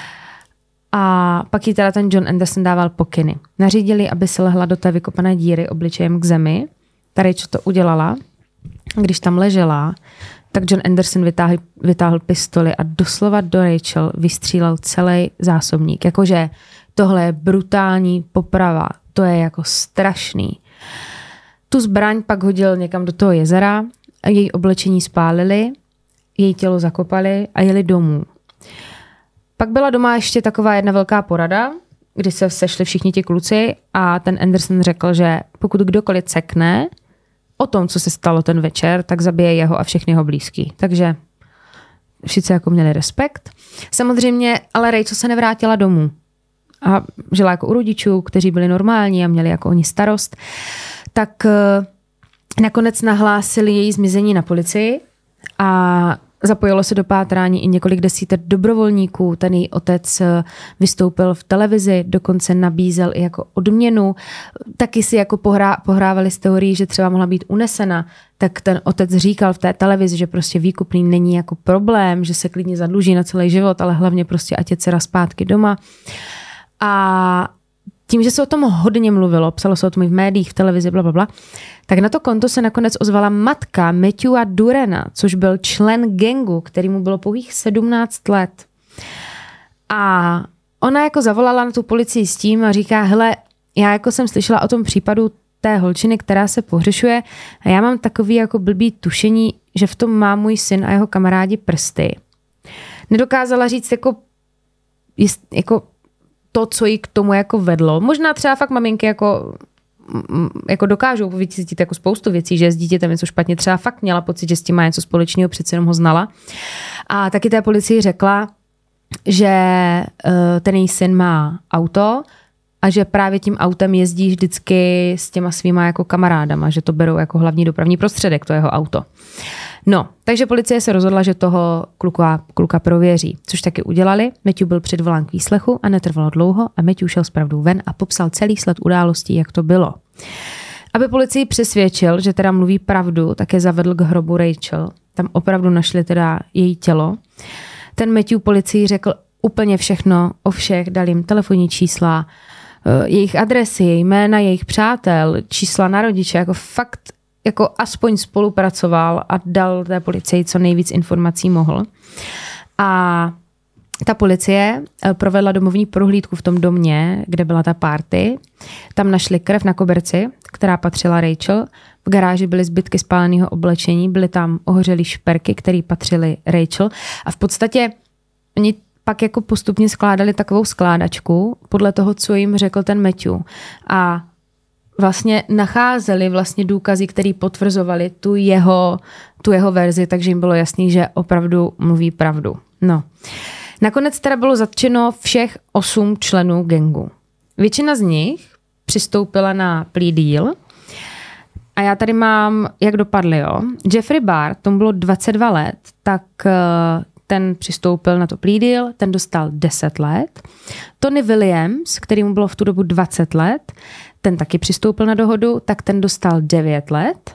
S3: A pak jí teda ten John Anderson dával pokyny. Nařídili, aby se lehla do té vykopané díry obličejem k zemi. Ta Rachel to udělala. Když tam ležela, tak John Anderson vytáhl, vytáhl pistoli a doslova do Rachel vystřílel celý zásobník. Jakože tohle je brutální poprava. To je jako strašný. Tu zbraň pak hodil někam do toho jezera, její oblečení spálili, její tělo zakopali a jeli domů. Pak byla doma ještě taková jedna velká porada, kdy se sešli všichni ti kluci a ten Anderson řekl, že pokud kdokoliv cekne o tom, co se stalo ten večer, tak zabije jeho a všechny jeho blízký. Takže všichni jako měli respekt. Samozřejmě, ale Rachel se nevrátila domů. A žila jako u rodičů, kteří byli normální a měli jako oni starost. Tak nakonec nahlásili její zmizení na policii a zapojilo se do pátrání i několik desítek dobrovolníků. Ten její otec vystoupil v televizi, dokonce nabízel i jako odměnu. Taky si jako pohrá, pohrávali s teorií, že třeba mohla být unesena. Tak ten otec říkal v té televizi, že prostě výkupný není jako problém, že se klidně zadluží na celý život, ale hlavně prostě ať je dcera zpátky doma. A tím, že se o tom hodně mluvilo, psalo se o tom i v médiích, v televizi, blablabla, tak na to konto se nakonec ozvala matka Matthewa Durena, což byl člen gangu, který mu bylo pouhých sedmnáct let. A ona jako zavolala na tu policii s tím a říká, hele, já jako jsem slyšela o tom případu té holčiny, která se pohřešuje a já mám takový jako blbý tušení, že v tom má můj syn a jeho kamarádi prsty. Nedokázala říct jako, jako to, co jí k tomu jako vedlo. Možná třeba fakt maminky jako, jako dokážou vycítit jako spoustu věcí, že s dítětem něco špatně. Třeba fakt měla pocit, že s tím má něco společného, přece jenom ho znala. A taky té policii řekla, že ten její syn má auto a že právě tím autem jezdí vždycky s těma svýma jako kamarádama, že to berou jako hlavní dopravní prostředek, to jeho auto. No, takže policie se rozhodla, že toho kluka, kluka prověří, což taky udělali. Matthew byl předvolán k výslechu a netrvalo dlouho a Matthew šel s pravdou ven a popsal celý sled událostí, jak to bylo. Aby policii přesvědčil, že teda mluví pravdu, tak je zavedl k hrobu Rachel. Tam opravdu našli teda její tělo. Ten Matthew policii řekl úplně všechno o všech, dal jim telefonní čísla, jejich adresy, jména jejich přátel, čísla na rodiče, jako fakt jako aspoň spolupracoval a dal té policii co nejvíc informací mohl. A ta policie provedla domovní prohlídku v tom domě, kde byla ta party. Tam našli krev na koberci, která patřila Rachel. V garáži byly zbytky spáleného oblečení, byly tam ohořelý šperky, které patřily Rachel. A v podstatě oni pak jako postupně skládali takovou skládačku podle toho, co jim řekl ten Matthew. A vlastně nacházeli vlastně důkazy, které potvrzovali tu jeho, tu jeho verzi, takže jim bylo jasný, že opravdu mluví pravdu. No. Nakonec teda bylo zatčeno všech osm členů gangu. Většina z nich přistoupila na plea deal a já tady mám, jak dopadly, jo. Jeffrey Barr, tomu bylo dvacet dva let, tak ten přistoupil na to plea deal, ten dostal deset let. Tony Williams, který mu bylo v tu dobu dvacet let, ten taky přistoupil na dohodu, tak ten dostal devět let.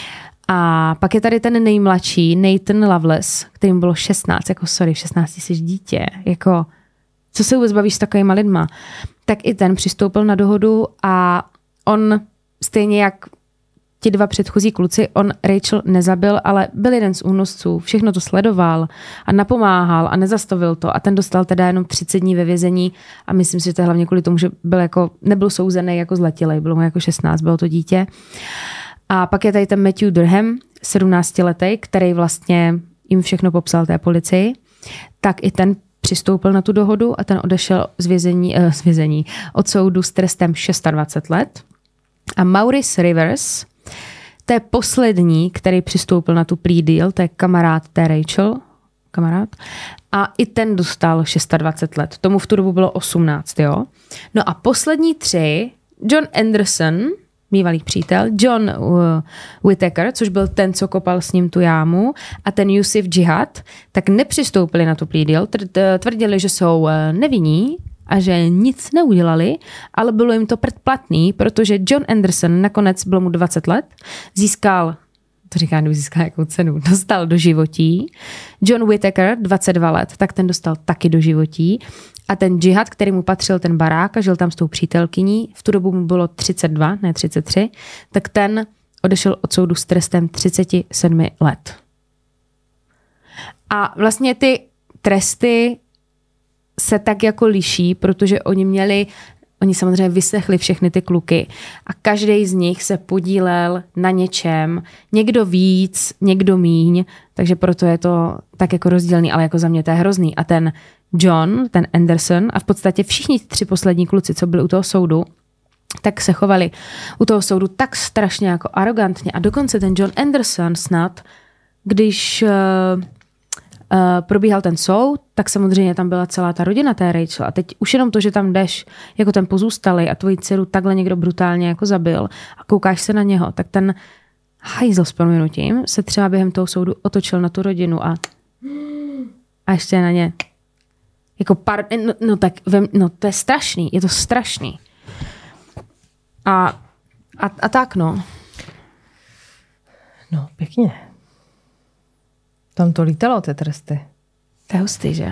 S3: A pak je tady ten nejmladší, Nathan Loveless, kterým bylo šestnáct, jako sorry, šestnáct jsi dítě, jako co se vůbec bavíš s takovýma lidma. Tak i ten přistoupil na dohodu a on stejně jak ti dva předchozí kluci, on Rachel nezabil, ale byl jeden z únosců, všechno to sledoval a napomáhal a nezastavil to a ten dostal teda jenom třicet dní ve vězení a myslím si, že to je hlavně kvůli tomu, že byl jako, nebyl souzený jako zletilej, bylo mu jako šestnáct, bylo to dítě. A pak je tady ten Matthew Durham, sedmnáctiletý, který vlastně jim všechno popsal té policii, tak i ten přistoupil na tu dohodu a ten odešel z vězení, eh, z vězení od soudu s trestem dvacet šest let. A Maurice Rivers, to je poslední, který přistoupil na tu plea deal, to je kamarád té Rachel, kamarád, a i ten dostal dvacet šest let. Tomu v tu dobu bylo osmnáct, jo. No a poslední tři, John Anderson, bývalý přítel, John uh, Whittaker, což byl ten, co kopal s ním tu jámu, a ten Yusuf Jihad, tak nepřistoupili na tu plea deal, tvrdili, že jsou uh, nevinní a že nic neudělali, ale bylo jim to předplatný, protože John Anderson nakonec bylo mu dvacet let, získal, to říká, kdyby získal jakou cenu, dostal do životí. John Whittaker, dvacet dva let, tak ten dostal taky do životí. A ten Jihad, který mu patřil ten barák a žil tam s tou přítelkyní, v tu dobu mu bylo třicet dva, ne třicet tři, tak ten odešel od soudu s trestem třicet sedm let. A vlastně ty tresty se tak jako liší, protože oni měli, oni samozřejmě vyslechli všechny ty kluky a každý z nich se podílel na něčem, někdo víc, někdo míň, takže proto je to tak jako rozdílný, ale jako za mě to je hrozný. A ten John, ten Anderson a v podstatě všichni tři poslední kluci, co byli u toho soudu, tak se chovali u toho soudu tak strašně jako arrogantně a dokonce ten John Anderson snad, když uh, uh, probíhal ten soud, tak samozřejmě tam byla celá ta rodina té Rachel a teď už jenom to, že tam jdeš jako ten pozůstalý a tvoji dceru takhle někdo brutálně jako zabil a koukáš se na něho, tak ten hajzl s prominutím se třeba během toho soudu otočil na tu rodinu a, a ještě na ně jako par, no, no tak, no to je strašný, je to strašný. A, a, a tak no.
S2: No, pěkně. Tam to lítalo, ty tresty.
S3: To je hustý, že?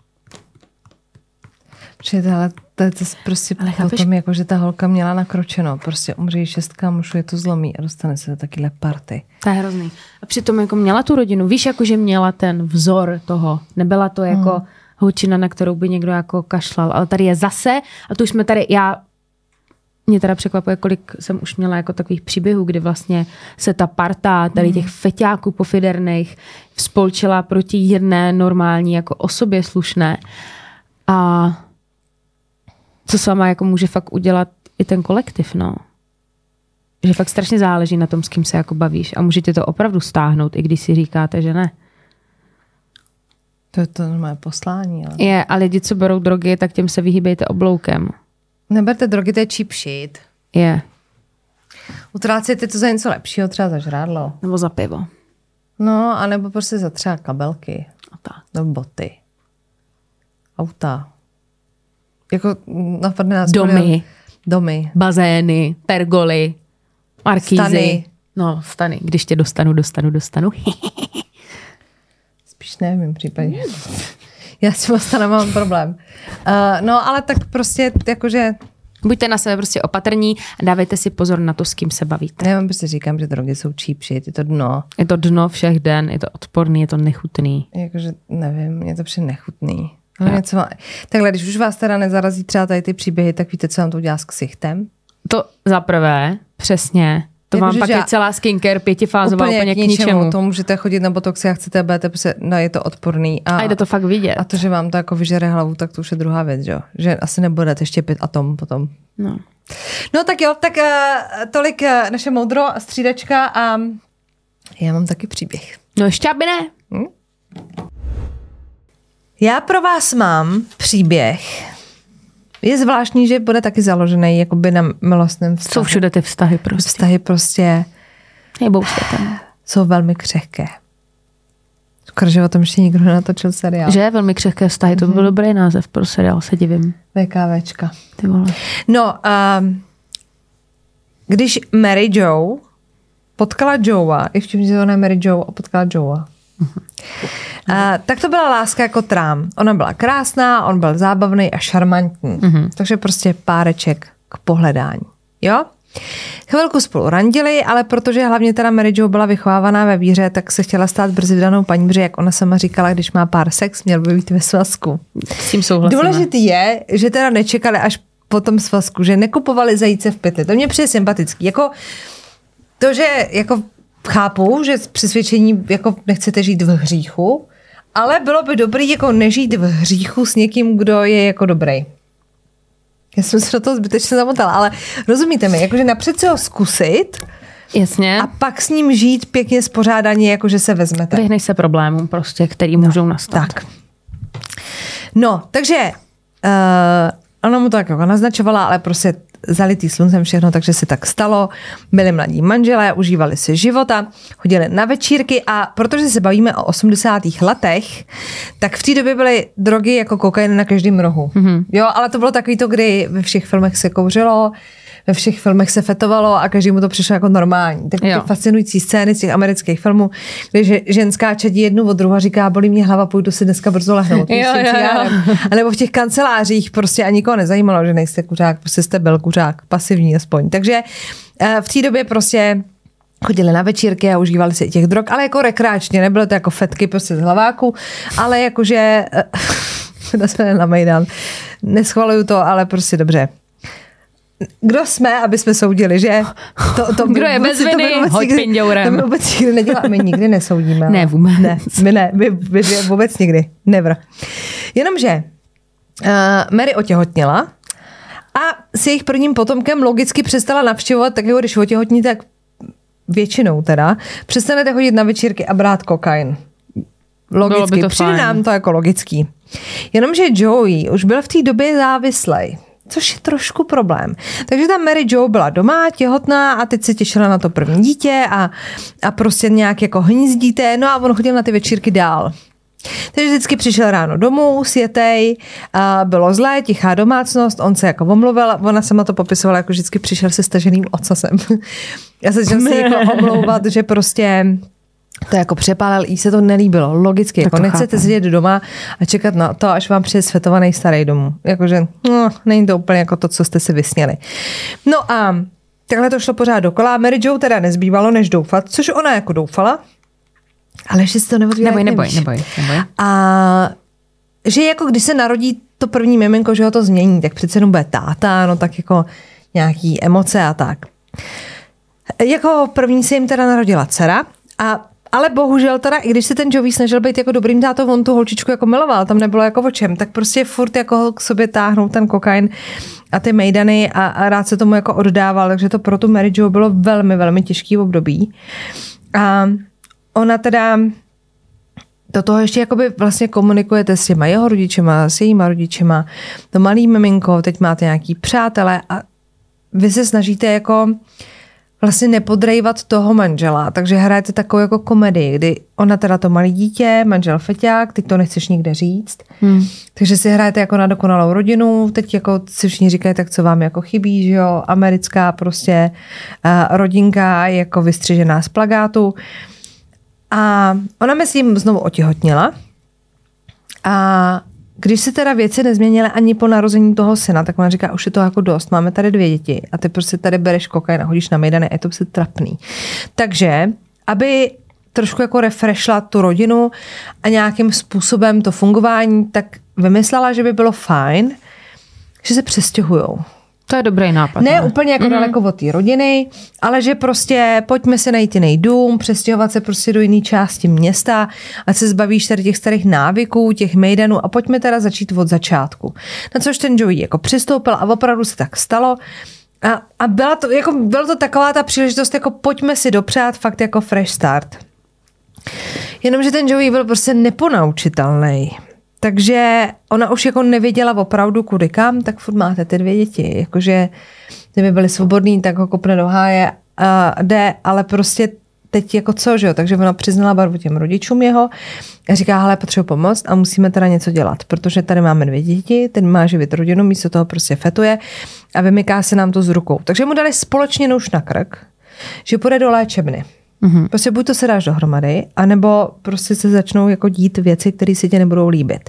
S2: Protože ale to je to prostě ale potom, chápeš, jako, že ta holka měla nakročeno. Prostě umře šestka, mužu je to zlomí a dostane se do takové party.
S3: To je hrozný. A přitom jako měla tu rodinu. Víš, jako, že měla ten vzor toho. Nebyla to jako hmm. holčina, na kterou by někdo jako kašlal. Ale tady je zase, a tu už jsme tady, já mě teda překvapuje, kolik jsem už měla jako takových příběhů, kdy vlastně se ta parta tady těch feťáků pofiderných spolčila proti jedné normální jako osobě slušné. A co sama jako může fakt udělat i ten kolektiv, no. Že fakt strašně záleží na tom, s kým se jako bavíš a můžete to opravdu stáhnout, i když si říkáte, že ne.
S2: To je to moje poslání. Ale...
S3: Je, a lidi, co berou drogy, tak těm se vyhýbejte obloukem.
S2: Neberte drogy, to je cheap shit.
S3: Je.
S2: Utrácejte to za něco lepšího, třeba za žrádlo.
S3: Nebo za pivo.
S2: No, anebo prostě za třeba kabelky.
S3: A tak.
S2: Nebo boty. Auta. Jako napadne nás...
S3: Domy.
S2: Domy.
S3: Bazény, pergoly, markízy.
S2: Stany.
S3: No, stany. Když tě dostanu, dostanu, dostanu.
S2: Spíš ne v mém případě. Já s tím stane mám problém. Uh, no, ale tak prostě jakože...
S3: Buďte na sebe prostě opatrní a dávejte si pozor na to, s kým se bavíte.
S2: Já vám prostě říkám, že drogy jsou cheap shit, je to dno.
S3: Je to dno všech den, je to odporný, je to nechutný.
S2: Jakože, nevím, je to přijde nechutný. No, něco má... Takhle, když už vás teda nezarazí třeba tady ty příběhy, tak víte, co vám to udělá s ksichtem?
S3: To za prvé, přesně, To
S2: jako,
S3: vám pak
S2: já,
S3: je celá skincare pětifázová úplně, úplně k ničemu. ničemu.
S2: To můžete chodit na botoxy a chcete, budete, no je to odporný. A,
S3: a jde to fakt vidět.
S2: A to, že vám to jako vyžere hlavu, tak to už je druhá věc, jo? Že asi nebudete štěpit atom potom.
S3: No.
S2: No tak jo, tak uh, tolik uh, naše moudro a střídačka a já mám taky příběh.
S3: No ještě aby ne. Hm?
S2: Já pro vás mám příběh. Je zvláštní, že bude taky založený jakoby na milostném vztahu.
S3: Jsou všude ty vztahy prostě.
S2: Vztahy prostě
S3: Hejbou světem.
S2: Jsou velmi křehké. Skoro, že o tom ještě nikdo nenatočil seriál.
S3: Že? Velmi křehké vztahy, to by byl mm-hmm. dobrý název pro seriál, se divím.
S2: VKVčka.
S3: Ty vole.
S2: No, um, když Mary Jo potkala Joea, i v čem se ona Mary Jo a potkala Joea, mm-hmm. uh, tak to byla láska jako trám. Ona byla krásná, on byl zábavný a šarmantní. Mm-hmm. Takže prostě páreček k pohledání. Jo? Chvilku spolu randili, ale protože hlavně teda Mary Jo byla vychovávaná ve víře, tak se chtěla stát brzy vdanou paní, protože jak ona sama říkala, když má pár sex, měl by být ve svazku.
S3: S tím souhlasíme.
S2: Důležitý je, že teda nečekali až po tom svazku, že nekupovali zajíce v pytli. To mě přijde sympatický. Jako to, že jako chápu, že z přesvědčení jako nechcete žít v hříchu, ale bylo by dobrý jako nežít v hříchu s někým, kdo je jako dobrý. Já jsem se do toho zbytečně zamotala, ale rozumíte mi, jakože napřed se ho zkusit.
S3: Jasně.
S2: A pak s ním žít pěkně spořádaně, jakože se vezmete.
S3: Vyhnej se problémům prostě, který můžou no, nastat.
S2: Tak. No, takže uh, ona mu to tak jako naznačovala, ale prostě zalitý sluncem všechno, takže se tak stalo. Byli mladí manželé, užívali si života, chodili na večírky a protože se bavíme o osmdesátých letech, tak v té době byly drogy jako kokain na každém rohu. Mm-hmm. Jo, ale to bylo takový to, kdy ve všech filmech se kouřilo, ve všech filmech se fetovalo a každému to přišlo jako normální. Tak ty fascinující scény z těch amerických filmů, kde ženská čadí jednu od druhá, říká, bolí mě hlava, půjdu si dneska brzo lehnout.
S3: Jo, jo, jo.
S2: A nebo v těch kancelářích prostě a nikoho nezajímalo, že nejste kuřák, prostě jste byl kuřák, pasivní aspoň. Takže v té době prostě chodili na večírky a užívali si těch drog, ale jako rekreačně, nebylo to jako fetky prostě z hlaváku, ale jakože na Mejdan. Neschvaluju to, ale prostě dobře. Kdo jsme, aby jsme soudili, že? To, to
S3: Kdo je bez viny, hoď pindourem.
S2: To my vůbec nikdy neděláme, my nikdy nesoudíme.
S3: Ne, vůbec.
S2: Ne, my ne, my, my vůbec nikdy, never. Jenomže uh, Mary otěhotněla a s jejich prvním potomkem logicky přestala navštěvovat, tak jako když otěhotní, tak většinou teda, přestanete chodit na večírky a brát kokain. Logicky, přijde nám to jako logický. Jenomže Joey už byl v té době závislej. Což je trošku problém. Takže ta Mary Jo byla doma, těhotná a teď se těšila na to první dítě a, a prostě nějak jako hnízdíte, no a on chodil na ty večírky dál. Takže vždycky přišel ráno domů, sjetej, a bylo zlé, tichá domácnost, on se jako omluvil, ona sama to popisovala, jako vždycky přišel se staženým ocasem. Já se začal si jako omlouvat, že prostě to jako přepálil, jí se to nelíbilo. Logicky, jako nechcete chápem. Sedět doma a čekat na to, až vám přijde světovaný starý domů. Jakože, no, není to úplně jako to, co jste si vysněli. No a takhle to šlo pořád dokola. Mary Jo teda nezbývalo, než doufat, což ona jako doufala, ale ještě si to neodvíjá,
S3: neboj, neboj, neboj, neboj.
S2: A že jako když se narodí to první miminko, že ho to změní, tak přece jenom bude táta, no tak jako nějaký emoce a tak. Jako první se jim teda narodila dcera a ale bohužel teda, i když se ten Joey snažil být jako dobrým tátou, on tu holčičku jako miloval, tam nebylo jako o čem, tak prostě furt jako k sobě táhnout ten kokain a ty mejdany a, a rád se tomu jako oddával, takže to pro tu Mary Jo bylo velmi, velmi těžký období. A ona teda do toho ještě jakoby vlastně komunikujete s těma jeho rodičema, s jejíma rodičema, to malý miminko, teď máte nějaký přátelé a vy se snažíte jako vlastně nepodrejvat toho manžela, takže hrajete takovou jako komedii, kdy ona teda to malé dítě, manžel feťák, teď to nechceš nikde říct, hmm. takže si hrajete jako na dokonalou rodinu, teď jako si všichni říkají, tak co vám jako chybí, že jo, americká prostě uh, rodinka jako vystřižená z plagátu a ona mezi tím znovu otěhotněla a když se teda věci nezměnily ani po narození toho syna, tak ona říká, už je to jako dost, máme tady dvě děti a ty prostě tady bereš kokain a hodíš na mejdany a je to prostě trapný. Takže, aby trošku jako refreshla tu rodinu a nějakým způsobem to fungování, tak vymyslela, že by bylo fajn, že se přestěhujou.
S3: To je dobrý nápad.
S2: Ne
S3: ale.
S2: úplně jako
S3: mm.
S2: daleko od té rodiny, ale že prostě pojďme se najít jiný dům, přestěhovat se prostě do jiné části města, ať se zbavíš tady těch starých návyků, těch mejdanů a pojďme teda začít od začátku. Na což ten Joey jako přistoupil a opravdu se tak stalo. A, a byla to, jako, byla to taková ta příležitost, jako pojďme si dopřát fakt jako fresh start. Jenomže ten Joey byl prostě neponaučitelný. Takže ona už jako nevěděla opravdu kudy kam, tak furt máte ty dvě děti. Jakože kdyby byli svobodní, tak ho kopne do háje a jde, ale prostě teď jako co, že jo? Takže ona přiznala barvu těm rodičům jeho a říká, hele, potřebuji pomoct a musíme teda něco dělat, protože tady máme dvě děti, ten má živit rodinu, místo toho prostě fetuje a vymyká se nám to z rukou. Takže mu dali společně nůž na krk, že půjde do léčebny. Mm-hmm. Prostě buď to se dáš dohromady, anebo prostě se začnou jako dít věci, které si tě nebudou líbit.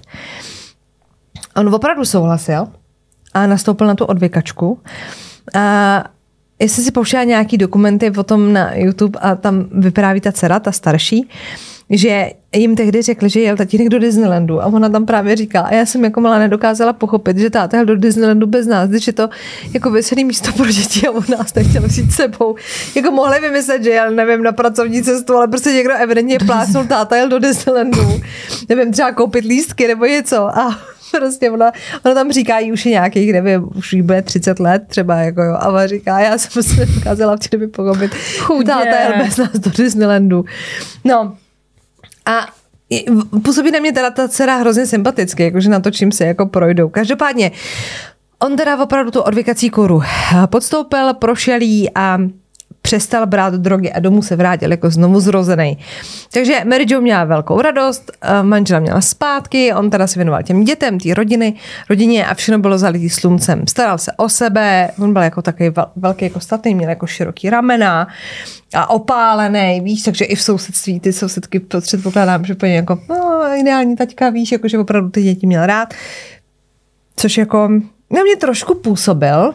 S2: On opravdu souhlasil a nastoupil na tu odvykačku. A jestli si pouštěla nějaký dokumenty o tom na YouTube a tam vypráví ta dcera, ta starší, že jim tehdy řekli, že jel tatínek do Disneylandu a ona tam právě říká, a já jsem jako malá nedokázala pochopit, že táta jel do Disneylandu bez nás, když je to jako veselý místo pro děti a on nás nechtěl vzít sebou. Jako mohli vymyslet, že jel, nevím, na pracovní cestu, ale prostě někdo evidentně plásnul, táta jel do Disneylandu, nevím, třeba koupit lístky nebo něco a prostě ona, ona tam říká, jí už je nějakých, nevím, už jí bude třicet let třeba, jako jo, a ona říká, já jsem prostě nedokázala v té době pochopit, táta jel bez nás do Disneylandu. No, a působí na mě teda ta dcera hrozně sympaticky, jakože na to, čím se jako projdou. Každopádně, on teda opravdu tu odvykací kuru podstoupil, prošel jí a přestal brát drogy a domů se vrátil jako znovu zrozený. Takže Mary Jo měla velkou radost, manžela měla zpátky, on teda se věnoval těm dětem, té rodiny, rodině a všechno bylo zalitý sluncem. Staral se o sebe, on byl jako takový velký, jako statný, měl jako široký ramena a opálený, víš, takže i v sousedství ty sousedky předpokládám, že po něj jako no, ideální taťka, víš, jako že opravdu ty děti měl rád, což jako na mě trošku působil,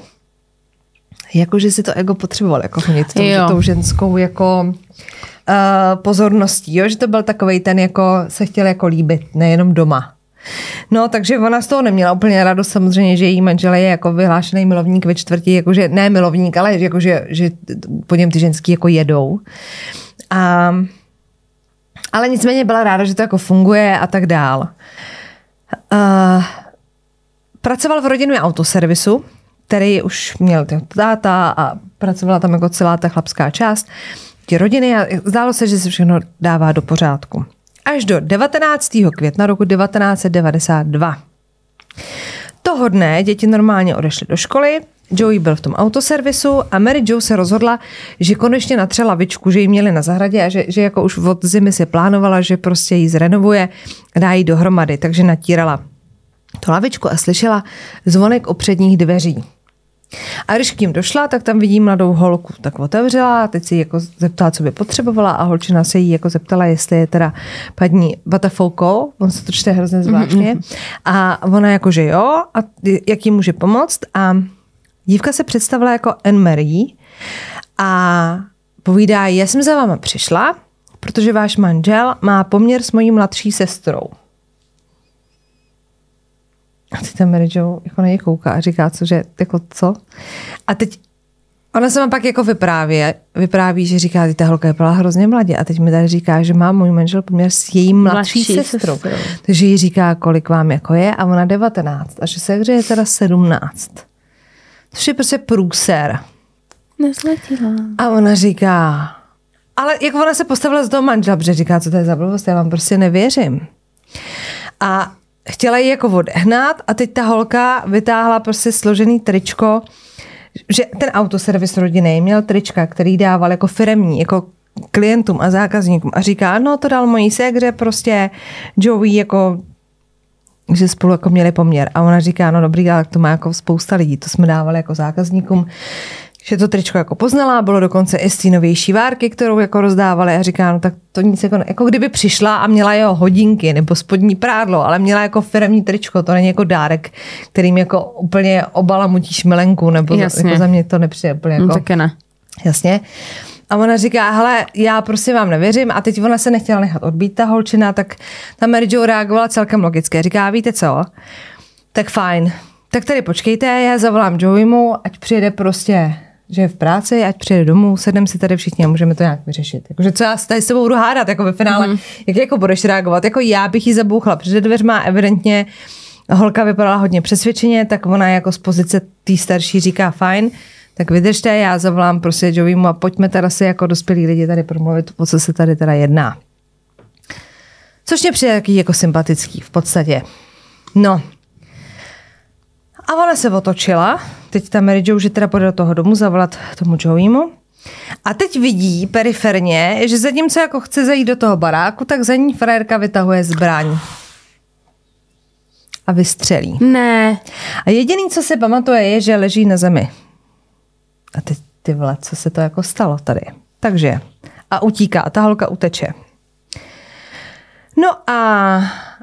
S2: jakože si to ego potřeboval jako honit tou, tou ženskou jako uh, pozorností, jo? Že to byl takovej ten jako se chtěl jako líbit, nejenom doma. No, takže ona z toho neměla úplně radost, samozřejmě, že její manžel je jako vyhlášený milovník ve čtvrti, jakože ne milovník, ale jakože, že po něm ty ženský jako jedou. A, ale nicméně byla ráda, že to jako funguje a tak dál. Uh, pracoval v rodinném autoservisu, který už měl táta a pracovala tam jako celá ta chlapská část ty rodiny a zdálo se, že se všechno dává do pořádku. Až do devatenáctého května roku devatenáct set devadesát dva. Toho dne děti normálně odešly do školy, Joey byl v tom autoservisu a Mary Jo se rozhodla, že konečně natře lavičku, že ji měli na zahradě a že, že jako už od zimy si plánovala, že prostě ji zrenovuje a dá ji dohromady, takže natírala tu lavičku a slyšela zvonek u předních dveří. A když k ním došla, tak tam vidí mladou holku. Tak otevřela, teď si jako zeptala, co by potřebovala a holčina se jí jako zeptala, jestli je teda paní Batafouko, on se to čte hrozně zvláštně. A ona jako, že jo, a jak jí může pomoct. A dívka se představila jako Anne-Marie a povídá, já jsem za váma přišla, protože váš manžel má poměr s mojí mladší sestrou. A teď tam Mary Jo jako na něj kouká a říká, cože, jako co? A teď ona se vám pak jako vypráví, vypráví, že říká, že ta holka byla hrozně mladě a teď mi tady říká, že má můj manžel poměr s její mladší, mladší sestrou. sestrou. Takže jí říká, kolik vám jako je a ona devatenáct a že se hře je teda sedmnáct. Což je prostě průser.
S3: Nezletila.
S2: A ona říká, ale jak ona se postavila z toho manžela, protože říká, co to je za blbost, já vám prostě nevěřím. A chtěla ji jako odehnat a teď ta holka vytáhla prostě složený tričko, že ten autoservis rodiny měl trička, který dával jako firemní, jako klientům a zákazníkům a říká, no to dal mojí ségře prostě Joey jako, že spolu jako měli poměr. A ona říká, no dobrý, ale to má jako spousta lidí, to jsme dávali jako zákazníkům, že to tričko jako poznala, bylo dokonce i z té novější várky, kterou jako rozdávali a říká, no tak to nic jako, jako kdyby přišla a měla jeho hodinky nebo spodní prádlo, ale měla jako firemní tričko, to není jako dárek, kterým jako úplně obalamutíš milenku, nebo jako za mě to nepřijde úplně jako.
S3: No, taky ne.
S2: Jasně. A ona říká, hele, já prostě vám nevěřím a teď ona se nechtěla nechat odbít ta holčina, tak ta Mary Jo reagovala celkem logicky. Říká, víte co, tak fajn, tak tady počkejte, já zavolám Joeymu, ať přijede prostě, že je v práci, ať přijede domů, sedneme si tady všichni a můžeme to nějak vyřešit. Jakože co já tady s tebou budu hádat, jako ve finále, mm. jak jako budeš reagovat. Jako já bych jí zabouchla, protože dveřma evidentně holka vypadala hodně přesvědčeně, tak ona jako z pozice té starší říká fajn, tak vydržte, já zavolám prostě Joeymu a pojďme teda si jako dospělí lidi tady promluvit, o co se tady teda jedná. Což mě přijde takový jako sympatický v podstatě. No. A ona se otočila, teď ta Mary Jo, že teda půjde do toho domu zavolat tomu Joeymu. A teď vidí periferně, že zatímco jako chce zajít do toho baráku, tak za ní frérka vytahuje zbraň. A vystřelí.
S3: Ne.
S2: A jediný, co se pamatuje, je, že leží na zemi. A teď ty vole, co se to jako stalo tady. Takže. A utíká. Ta holka uteče. No a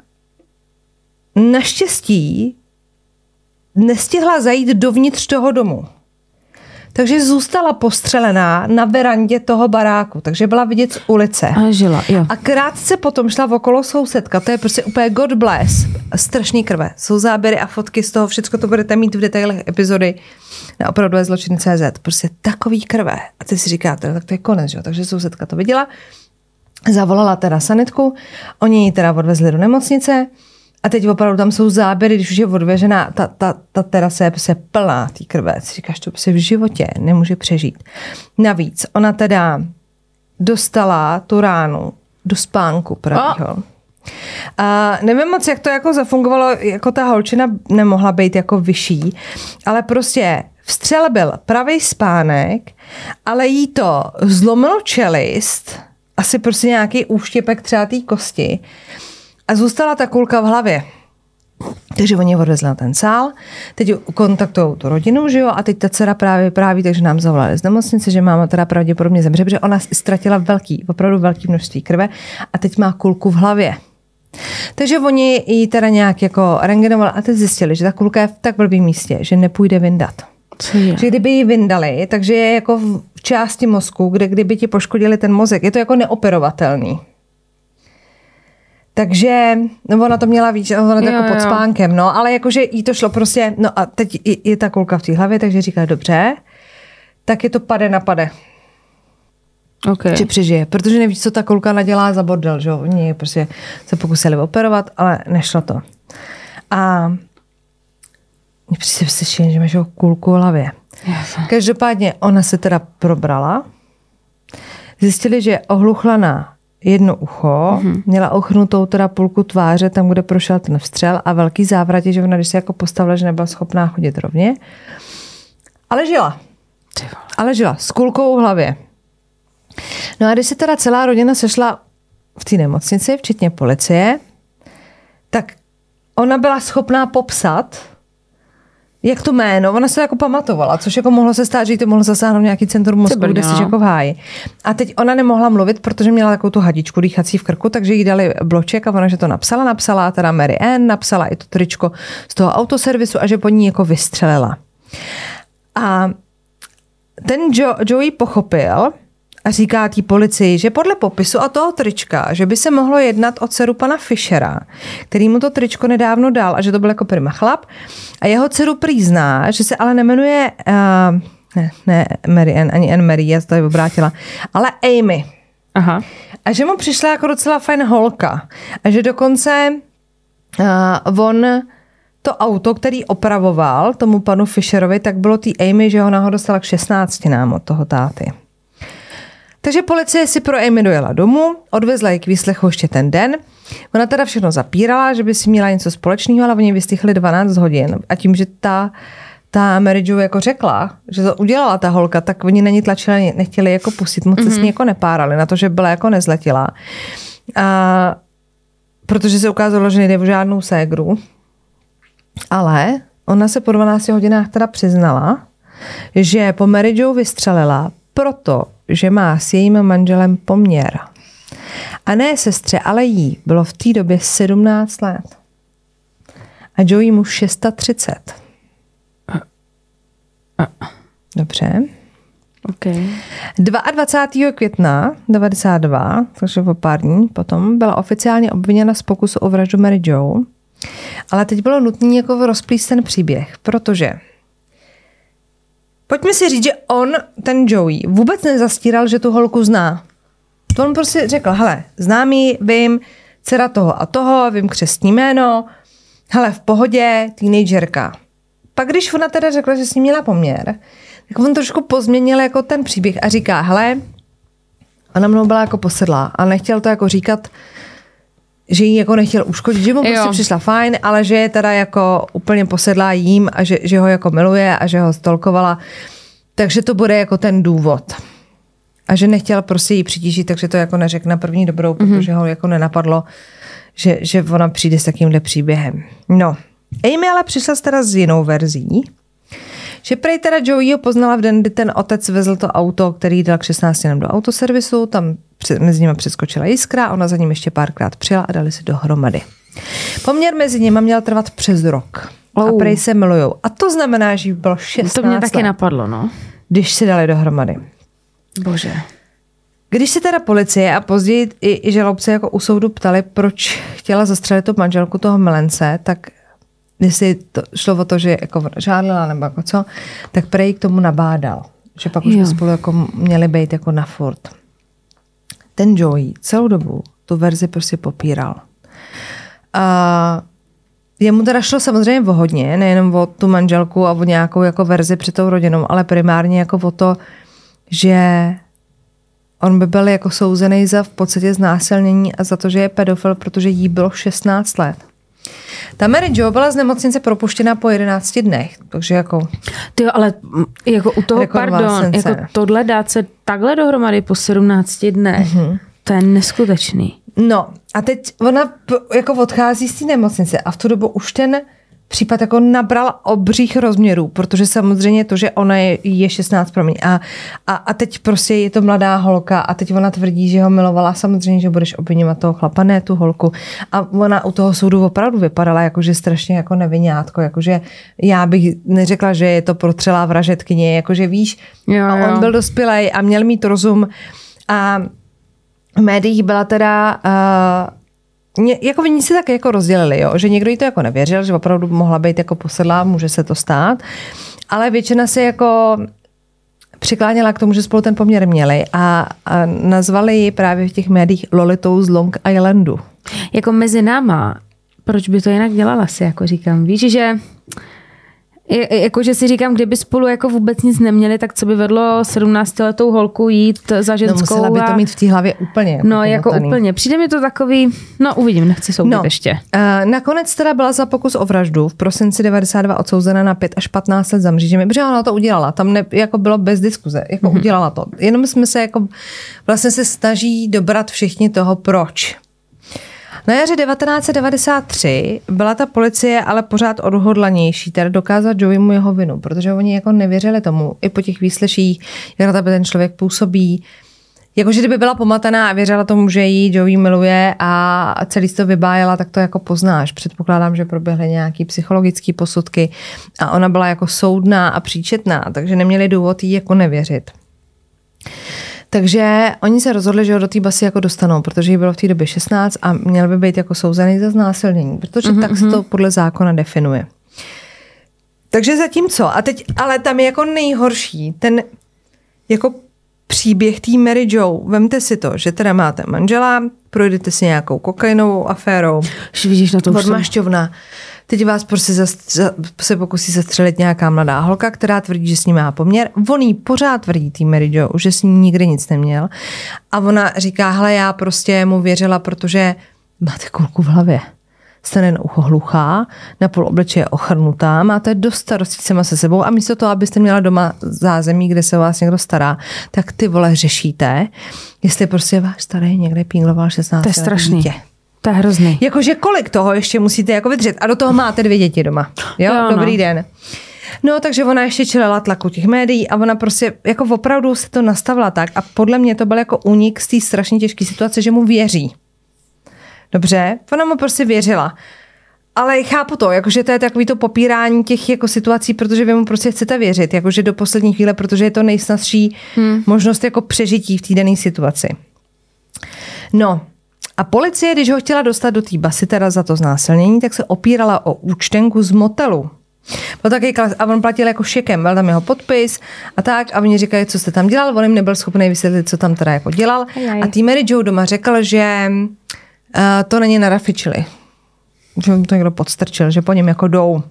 S2: naštěstí nestihla zajít dovnitř toho domu. Takže zůstala postřelená na verandě toho baráku. Takže byla vidět z ulice.
S3: A žila, jo.
S2: A krátce potom šla okolo sousedka. To je prostě úplně God bless. Strašný krve. Jsou záběry a fotky z toho. Všecko to budete mít v detailech epizody na opravdové zločiny tečka cé zet. Prostě takový krve. A ty si říkáte, tak to je konec, jo. Takže sousedka to viděla. Zavolala teda sanitku. Oni ji teda odvezli do nemocnice. A teď opravdu tam jsou záběry, když už je odvěžená, ta, ta, ta terasa je prostě plná té krve. Říkáš, to prostě v životě nemůže přežít. Navíc ona teda dostala tu ránu do spánku pravýho. Oh. A nevím moc, jak to jako zafungovalo, jako ta holčina nemohla být jako vyšší, ale prostě v střele byl pravý spánek, ale jí to zlomilo čelist, asi prostě nějaký úštěpek třeba té kosti, a zůstala ta kulka v hlavě. Takže oni odvezli na ten sál, teď kontaktují tu rodinu, že jo, a teď ta dcera právě vypráví, takže nám zavolali z nemocnice, že máma teda pravděpodobně zemře, protože ona ztratila velký, opravdu velký množství krve a teď má kulku v hlavě. Takže oni ji teda nějak jako rentgenovali a teď zjistili, že ta kulka je v tak blbým místě, že nepůjde vyndat. Že kdyby ji vyndali, takže je jako v části mozku, kde kdyby ti poškodili ten mozek, je to jako neoperovatelný. Takže no ona to měla víc, ona to jako pod spánkem, no, ale jakože jí to šlo prostě, no a teď je, je ta kulka v té hlavě, takže říká, dobře, tak je to pade na pade.
S3: Okay.
S2: Že přežije, protože nevíš, co ta kulka nadělá za bordel, že jo, oni prostě se pokusili operovat, ale nešlo to. A mě přijde slyšení, že máš kulku v hlavě.
S3: Yes.
S2: Každopádně ona se teda probrala, zjistili, že je ohluchla na jedno ucho, mm-hmm. měla ochnutou teda půlku tváře, tam, kde prošel ten vstřel a velký závratě, že ona, když se jako postavila, že nebyla schopná chodit rovně. Ale žila. Ale žila. S kulkou v hlavě. No a když se teda celá rodina sešla v té nemocnici, včetně policie, tak ona byla schopná popsat, jak to jméno, ona se jako pamatovala, což jako mohlo se stát, že jí to mohlo zasáhnout nějaký centrum mozku, kde jsi jako v háji. A teď ona nemohla mluvit, protože měla takovou tu hadičku dýchací v krku, takže jí dali bloček a ona, že to napsala, napsala teda Mary Ann, napsala i to tričko z toho autoservisu a že po ní jako vystřelila. A ten jo, Joey pochopil a říká té policii, že podle popisu a toho trička, že by se mohlo jednat o dceru pana Fishera, který mu to tričko nedávno dal a že to byl jako prima chlap. A jeho dceru prý zná, že se ale nemenuje uh, ne, ne Mary Ann, ani Ann Mary, já se tady obrátila, ale Amy.
S3: Aha.
S2: A že mu přišla jako docela fajn holka. A že dokonce uh, on to auto, který opravoval tomu panu Fisherovi, tak bylo tý Amy, že ho naho dostala k šestnáctinám od toho táty. Takže policie si pro Amy dojela domů, odvezla ji k výslechu ještě ten den. Ona teda všechno zapírala, že by si měla něco společného, ale oni vystichli dvanáct hodin. A tím, že ta, ta Mary Jo jako řekla, že to udělala ta holka, tak oni na ní tlačili, nechtěli jako pustit, moc se s ní jako nepárali na to, že byla jako nezletila. A protože se ukázalo, že nejde o žádnou ségru. Ale ona se po dvanácti hodinách teda přiznala, že po Mary Jo vystřelila proto, že má s jejím manželem poměr. A ne sestře, ale jí bylo v té době sedmnáct let. A Joey mu třicet šest. Dobře.
S3: Okay.
S2: dvacátého druhého května devadesát dva, takže o pár dní potom, byla oficiálně obviněna z pokusu o vraždu Mary Jo. Ale teď bylo nutné jako rozplíst ten příběh, protože pojďme si říct, že on, ten Joey, vůbec nezastíral, že tu holku zná. To on prostě řekl, hele, znám ji, vím, dcera toho a toho, vím křestní jméno, hele, v pohodě, teenagerka. Pak když ona teda řekla, že s ním měla poměr, tak on trošku pozměnil jako ten příběh a říká, hele, ona mnou byla jako posedlá a nechtěl to jako říkat, že jí jako nechtěl uškodit, že mu prostě jo. přišla fajn, ale že je teda jako úplně posedlá jím a že, že ho jako miluje a že ho stolkovala. Takže to bude jako ten důvod. A že nechtěl prostě jí přitížit, takže to jako neřekl na první dobrou, mm-hmm. protože ho jako nenapadlo, že, že ona přijde s takýmhle příběhem. No, Amy ale přišla teda s jinou verzí, že prej teda Joeyho poznala v den, kdy ten otec vezl to auto, který dal k šestnácti do autoservisu, tam mezi nimi přeskočila jiskra, ona za ním ještě párkrát přijela a dali si dohromady. Poměr mezi nimi měl trvat přes rok. Oh. A prej se milujou. A to znamená, že bylo šestnáct
S3: To mě taky
S2: let,
S3: napadlo, no.
S2: když si dali dohromady.
S3: Bože.
S2: Když se teda policie a později i, i žalobce jako u soudu ptali, proč chtěla zastřelit tu manželku toho milence, tak jestli to šlo o to, že jako žádlila nebo jako co, tak prej k tomu nabádal. Že pak už by spolu jako měli být jako na furt. Ten Joey celou dobu tu verzi prostě popíral. A jemu teda šlo samozřejmě o hodně, nejenom o tu manželku a o nějakou jako verzi před tou rodinou, ale primárně jako o to, že on by byl jako souzený za v podstatě znásilnění a za to, že je pedofil, protože jí bylo šestnáct let. Ta Mary Jo byla z nemocnice propuštěna po jedenácti dnech, takže jako...
S3: Ty jo, ale jako u toho, pardon, jako tohle dát se takhle dohromady po sedmnácti dnech, mm-hmm. to je neskutečný.
S2: No a teď ona jako odchází z té nemocnice a v tu dobu už ten případ jako nabral obřích rozměrů, protože samozřejmě to, že ona je, je šestnáct, promiň, a, a, a teď prostě je to mladá holka a teď ona tvrdí, že ho milovala, samozřejmě, že budeš obviňovat toho chlapa, ne tu holku. A ona u toho soudu opravdu vypadala jakože strašně jako nevinňátko, jakože já bych neřekla, že je to protřelá vražetkyně, jakože víš, jo, a on jo. byl dospělej a měl mít rozum a v médiích byla teda... Uh, jako oni si tak jako rozdělili, jo? Že někdo jí to jako nevěřil, že opravdu mohla být jako posedlá, může se to stát, ale většina se jako přikláněla k tomu, že spolu ten poměr měli a, a nazvali ji právě v těch médiích Lolitou z Long Islandu.
S3: Jako mezi náma, proč by to jinak dělala si, jako říkám, víš, že jakože si říkám, kdyby spolu jako vůbec nic neměli, tak co by vedlo sedmnáctiletou holku jít za ženskou.
S2: No musela by to mít v té hlavě úplně. Jako
S3: no jako motaný. Úplně. Přijde mi to takový, no uvidím, nechci soudit no, ještě.
S2: Uh, nakonec teda byla za pokus o vraždu v prosinci devadesát dva odsouzena na pět až patnáct let za mřížemi, protože ona to udělala. Tam ne, jako bylo bez diskuze, jako mm-hmm. udělala to. Jenom jsme se jako, vlastně se snaží dobrat všichni toho, proč. Na jaře devatenáct set devadesát tři byla ta policie ale pořád odhodlanější, teda dokázat Joeymu jeho vinu, protože oni jako nevěřili tomu, i po těch výsleších, jak na tebe ten člověk působí. Jakože kdyby byla pomataná a věřila tomu, že jí Joey miluje a celý to vybájela, tak to jako poznáš. Předpokládám, že proběhly nějaký psychologické posudky a ona byla jako soudná a příčetná, takže neměli důvod jí jako nevěřit. Takže oni se rozhodli, že ho do té basy jako dostanou, protože jí bylo v té době šestnáct a měl by být jako souzený za znásilnění, protože mm-hmm. tak se to podle zákona definuje. Takže zatímco, a teď, ale tam je jako nejhorší, ten jako příběh té Mary Jo, vemte si to, že teda máte manžela, projdete si nějakou kokainovou aférou,
S3: vidíš na to
S2: odmašťovna, teď vás prostě zastřel, se pokusí zastřelit nějaká mladá holka, která tvrdí, že s ní má poměr. On jí pořád tvrdí, tý Mary Jo, že s ní nikdy nic neměl. A ona říká, hele, já prostě mu věřila, protože máte kulku v hlavě. Jste nejen ucho hluchá, na půl obličeje ochrnutá, máte dost starostí sama se sebou a místo toho, abyste měla doma zázemí, kde se o vás někdo stará, tak ty vole řešíte, jestli prostě váš starý někde píngloval šestnáct let.
S3: To je strašný.
S2: Dítě.
S3: To je hrozný.
S2: Jakože kolik toho ještě musíte jako vydržet. A do toho máte dvě děti doma. Jo, jo dobrý no. den. No, takže ona ještě čelila tlaku těch médií a ona prostě jako opravdu se to nastavila tak a podle mě to byl jako únik z té strašně těžké situace, že mu věří. Dobře, ona mu prostě věřila. Ale chápu to, jakože to je takový to popírání těch jako situací, protože vy mu prostě chcete věřit, jakože do poslední chvíle, protože je to nejsnazší hmm. možnost jako přežití v té dané situaci. No, A policie, když ho chtěla dostat do té basy teda za to znásilnění, tak se opírala o účtenku z motelu. Byl taky klas, a on platil jako šekem, byl tam jeho podpis a tak a oni říkají, co jste tam dělal, on jim nebyl schopný vysvětlit, co tam teda jako dělal. Ajaj. A tý Mary Jo doma řekl, že uh, to není narafičili. Že mu to někdo podstrčil, že po něm jako jdou.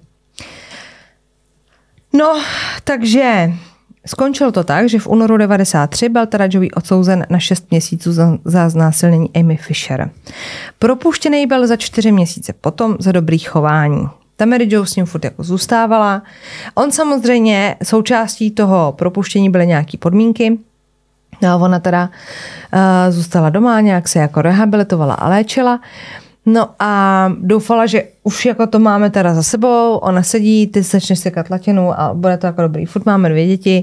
S2: No, takže skončilo to tak, že v únoru devadesát tři byl teda Joey odsouzen na šest měsíců za, za znásilnění Amy Fisher. Propuštěný byl za čtyři měsíce potom za dobrý chování. Ta Mary Jo s ním furt jako zůstávala. On samozřejmě, součástí toho propuštění byly nějaké podmínky. No, ona teda uh, zůstala doma, nějak se jako rehabilitovala a léčila. No a doufala, že už jako to máme teda za sebou, ona sedí, ty začneš sekat latinu a bude to jako dobrý. Furt máme dvě děti.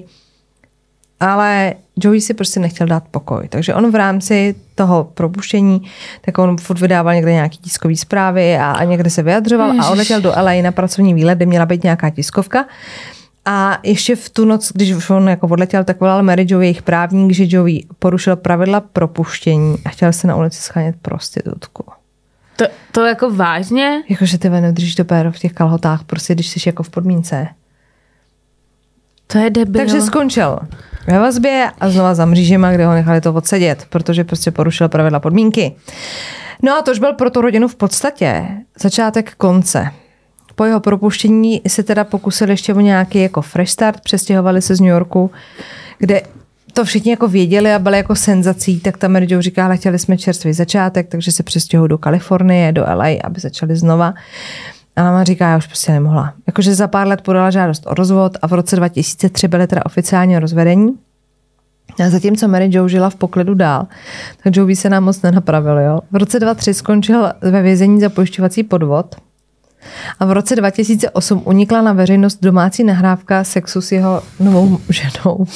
S2: Ale Joey si prostě nechtěl dát pokoj. Takže on v rámci toho propuštění, tak on furt vydával někde nějaký tiskový zprávy a, a někde se vyjadřoval Ježiš. A odletěl do L A na pracovní výlet, kde měla být nějaká tiskovka. A ještě v tu noc, když on jako odletěl, tak volal Mary Jo jejich právník, že Joey porušil pravidla propuštění a chtěl se na ulici schánět prostitutku.
S3: To, to jako vážně?
S2: Jakože ty nedržíš do péro v těch kalhotách, prostě když jsi jako v podmínce.
S3: To je debil.
S2: Takže skončil ve vazbě a znova za mřížema, kde ho nechali to odsedět, protože prostě porušil pravidla podmínky. No a to už byl pro tu rodinu v podstatě začátek konce. Po jeho propuštění se teda pokusili ještě o nějaký jako fresh start, přestěhovali se z New Yorku, kde to všichni jako věděli a byli jako senzací, tak ta Mary Jo říká, ale chtěli jsme čerstvý začátek, takže se přestěhují do Kalifornie, do L A, aby začali znova. A máma říká, já už prostě nemohla. Jakože za pár let podala žádost o rozvod a v roce dva tisíce tři byly teda oficiálně rozvedení. A zatímco Mary Jo žila v poklidu dál, tak Joey se nám moc nenapravil. Jo? V roce dva tisíce tři skončil ve vězení za pojišťovací podvod a v roce dva tisíce osm unikla na veřejnost domácí nahrávka sexu s jeho novou ženou.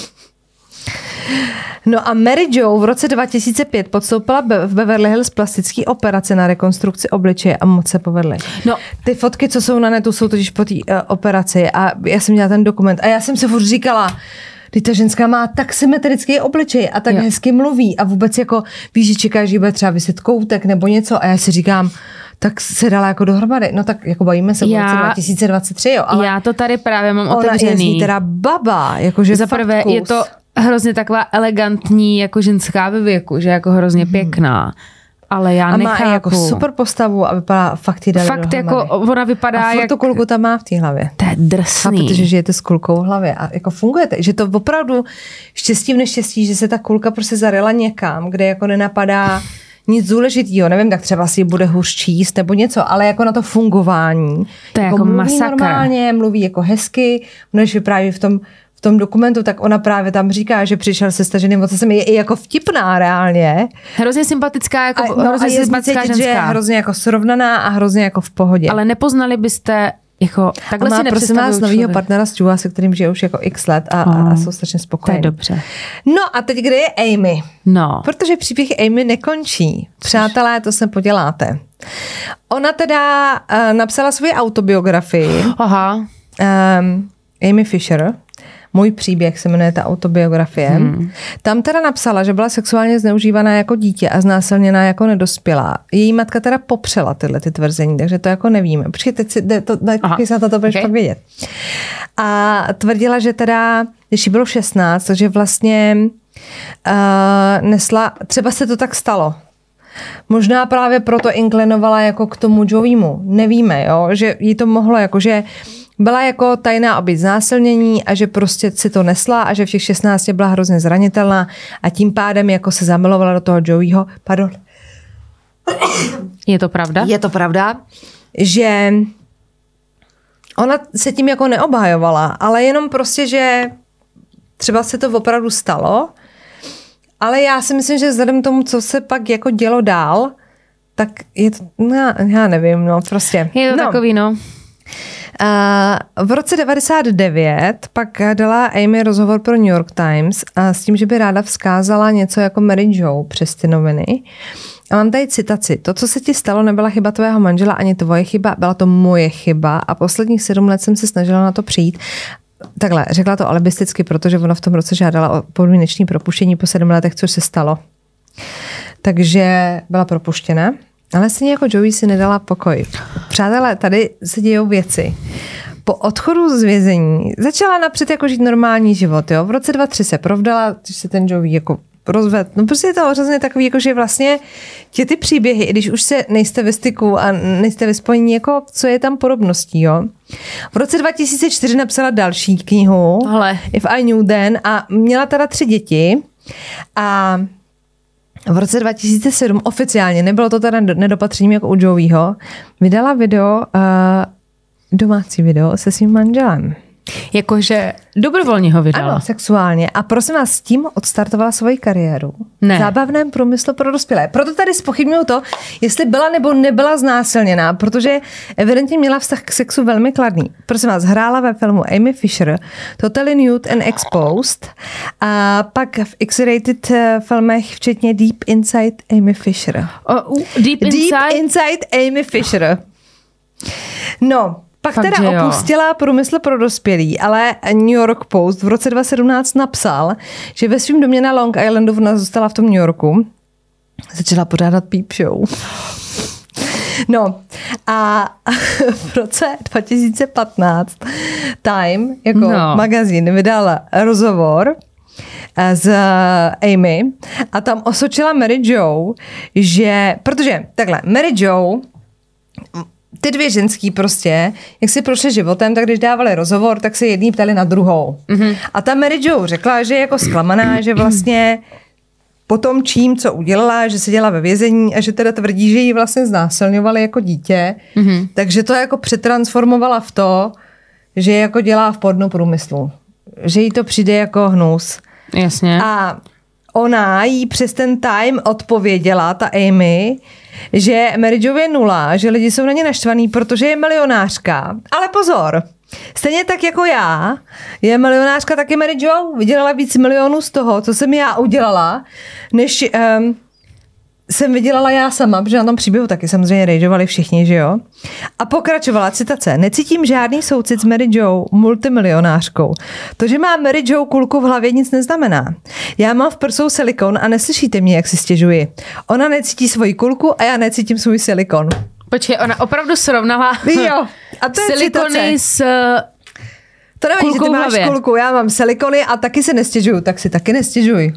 S2: No a Mary Jo v roce dva tisíce pět podstoupila v Beverly Hills plastické operace na rekonstrukci obličeje a moc se povedly. No. Ty fotky, co jsou na netu, jsou totiž po té uh, operaci a já jsem měla ten dokument a já jsem se furt říkala, když ta ženská má tak symetrický obličej a tak jo. hezky mluví a vůbec jako víš, že čekáš, že bude třeba vyset koutek nebo něco a já si říkám, tak se dala jako dohromady. No tak jako bavíme se v roce dva tisíce dvacet tři, jo. Ale
S3: já to tady právě mám
S2: ona
S3: otevřený.
S2: Ona je teda baba, jakože
S3: za prvé
S2: kus.
S3: Je to hrozně taková elegantní jako ženská ve věku, že jako hrozně hmm. pěkná. Ale já
S2: a
S3: nechápu.
S2: A má jako super postavu a vypadá fakt jí dali
S3: Fakt
S2: dohromady.
S3: jako ona vypadá
S2: a
S3: jak...
S2: A tu kulku tam má v té hlavě.
S3: To je drsný.
S2: A protože žijete s kulkou v hlavě a jako fungujete. Že to opravdu štěstí v neštěstí, že se ta kulka prostě zarila někam, kde jako nenapadá nic důležitýho. Nevím, tak třeba si bude hůř číst nebo něco, ale jako na to fungování.
S3: To je jako,
S2: jako mluví
S3: masakr.
S2: normálně, mluví jako hezky, než vypráví v tom v tom dokumentu, tak ona právě tam říká, že přišel se staženým ocasem, je i jako vtipná reálně.
S3: Hrozně sympatická, jako
S2: a, no,
S3: hrozně
S2: a je
S3: sympatická
S2: cítit,
S3: ženská.
S2: Že je hrozně jako srovnaná a hrozně jako v pohodě.
S3: Ale nepoznali byste jako takhle
S2: a má,
S3: si nepředstavuju
S2: prosím vás novýho partnera Stewa, se kterým žije už jako x let a, oh, a, a jsou strašně spokojení.
S3: To je dobře.
S2: No a teď kde je Amy?
S3: No.
S2: Protože příběh Amy nekončí. Přátelé, to se poděláte. Ona teda uh, napsala svoji autobiografii.
S3: Aha.
S2: Um, Amy Fisher. Můj příběh se jmenuje ta autobiografie. Hmm. Tam teda napsala, že byla sexuálně zneužívaná jako dítě a znásilněná jako nedospělá. Její matka teda popřela tyhle ty tvrzení, takže to jako nevíme. Počkej, teď si to, to, to, to budeš okay. pak vědět. A tvrdila, že teda, když jí bylo šestnáct, takže vlastně uh, nesla, třeba se to tak stalo. Možná právě proto inklinovala jako k tomu Joeymu. Nevíme, jo, že jí to mohlo jako, že byla jako tajná oběť znásilnění a že prostě si to nesla a že v těch šestnácti byla hrozně zranitelná a tím pádem jako se zamilovala do toho Joeyho. Pardon.
S3: Je to pravda?
S2: Je to pravda, že ona se tím jako neobhajovala, ale jenom prostě, že třeba se to opravdu stalo, ale já si myslím, že vzhledem k tomu, co se pak jako dělo dál, tak je to, no, já nevím, no prostě.
S3: Je to
S2: no.
S3: takový, no.
S2: Uh, v roce devadesát devět pak dala Amy rozhovor pro New York Times a s tím, že by ráda vzkázala něco jako Mary Jo přes ty noviny. A mám tady citaci. To, co se ti stalo, nebyla chyba tvého manžela ani tvoje chyba, byla to moje chyba a posledních sedm let jsem se snažila na to přijít. Takhle, řekla to alibisticky, protože ona v tom roce žádala o podmínečné propuštění po sedmi letech, což se stalo. takže byla propuštěna. Ale stejně jako Joey si nedala pokoj. Přátelé, tady se dějou věci. Po odchodu z vězení začala napřed jako žít normální život. Jo? V roce dva tisíce tři se provdala, když se ten Joey jako rozvedl. No prostě je to hrozně takový, jako že vlastně tě ty příběhy, i když už se nejste ve styku a nejste ve spojení, jako co je tam podobností, jo. V roce dva tisíce čtyři napsala další knihu
S3: Ale.
S2: If I Knew Then a měla teda tři děti a v roce dva tisíce sedm oficiálně, nebylo to teda nedopatřením jako u Joeyho, vydala video, uh, domácí video se svým manželem.
S3: Jakože dobrovolně ho vydala.
S2: Ano, sexuálně. A prosím vás, s tím odstartovala svoji kariéru.
S3: Ne.
S2: V zábavném průmyslu pro dospělé. Proto tady zpochybňuju to, jestli byla nebo nebyla znásilněná, protože evidentně měla vztah k sexu velmi kladný. Prosím vás, hrála ve filmu Amy Fisher, Totally Nude and Exposed a pak v X-rated filmech, včetně Deep Inside Amy Fisher.
S3: O, uh, Deep Inside?
S2: Deep Inside Amy Fisher. No, pak
S3: Fakt,
S2: teda opustila průmysl pro dospělí, ale New York Post v roce dva tisíce sedmnáct napsal, že ve svém domě na Long Islandu ona zůstala v tom New Yorku. Začala pořádat peep show. No a v roce dva tisíce patnáct Time jako
S3: no.
S2: magazín vydal rozhovor s Amy a tam osočila Mary Jo, že, protože takhle, Mary Jo ty dvě ženský prostě, jak si prošli životem, tak když dávali rozhovor, tak se jedný ptali na druhou. Mm-hmm. A ta Mary Jo řekla, že je jako zklamaná, že vlastně po tom čím, co udělala, že seděla ve vězení a že teda tvrdí, že ji vlastně znásilňovali jako dítě, mm-hmm. takže to jako přetransformovala v to, že jako dělá v porno průmyslu. Že jí to přijde jako hnus.
S3: Jasně.
S2: A ona jí přes ten Time odpověděla, ta Amy, že Mary Jo je nula, že lidi jsou na ně naštvaný, protože je milionářka. Ale pozor, stejně tak jako já, je milionářka taky Mary Jo. Vydělala víc milionů z toho, co jsem já udělala, než um, jsem vydělala já sama, protože na tom příběhu taky samozřejmě rageovali všichni, že jo? A pokračovala citace. Necítím žádný soucit s Mary Jo, multimilionářkou. To, že má Mary Jo kulku v hlavě, nic neznamená. Já mám v prsou silikon a neslyšíte mě, jak si stěžuji. Ona necítí svoji kulku a já necítím svůj silikon.
S3: Počkej, ona opravdu srovnala
S2: jo. A to je
S3: silikony s
S2: to nevím, že ty máš
S3: hlavě.
S2: kulku, já mám silikony a taky se nestěžuju, tak si taky nestěžuj.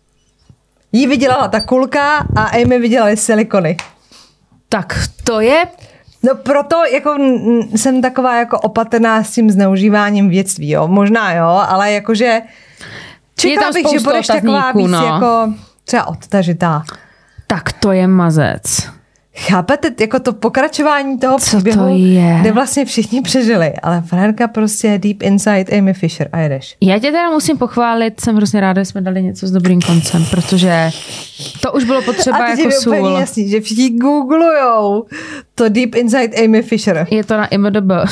S2: Jí vydělala ta kulka a Amy vydělali silikony.
S3: Tak to je...
S2: No proto jako jsem taková jako opatrná s tím zneužíváním věctví, jo. Možná jo, ale jakože čekala bych, že budeš taková víc no. jako třeba odtažitá.
S3: Tak to je mazec.
S2: Chápete, jako to pokračování toho
S3: Co
S2: příběhu,
S3: to je?
S2: kde vlastně všichni přežili, ale Franka prostě Deep Inside Amy Fisher a jedeš.
S3: Já tě teda musím pochválit, jsem hrozně ráda, že jsme dali něco s dobrým koncem, protože to už bylo potřeba
S2: a
S3: jako sůl. A teď je
S2: jasný, že všichni googlujou to Deep Inside Amy Fisher.
S3: Je to na I M D B.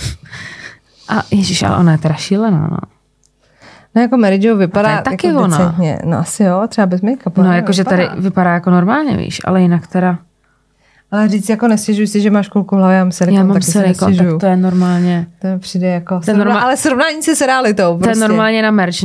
S3: A ježiš, ale ona je teda šílená, no.
S2: No jako Mary Jo vypadá
S3: jako taky
S2: ona. Decentně. No asi jo, třeba bez make-upu.
S3: No jakože tady vypadá jako normálně, víš, ale jinak teda...
S2: Ale říct jako nestěžuj si, že máš kulku v hlavě, já mám silikon,
S3: já mám
S2: taky
S3: silikon, tak to je normálně.
S2: To mi přijde jako...
S3: To normál...
S2: Ale srovnání se s realitou. Prostě.
S3: To je normálně na merch.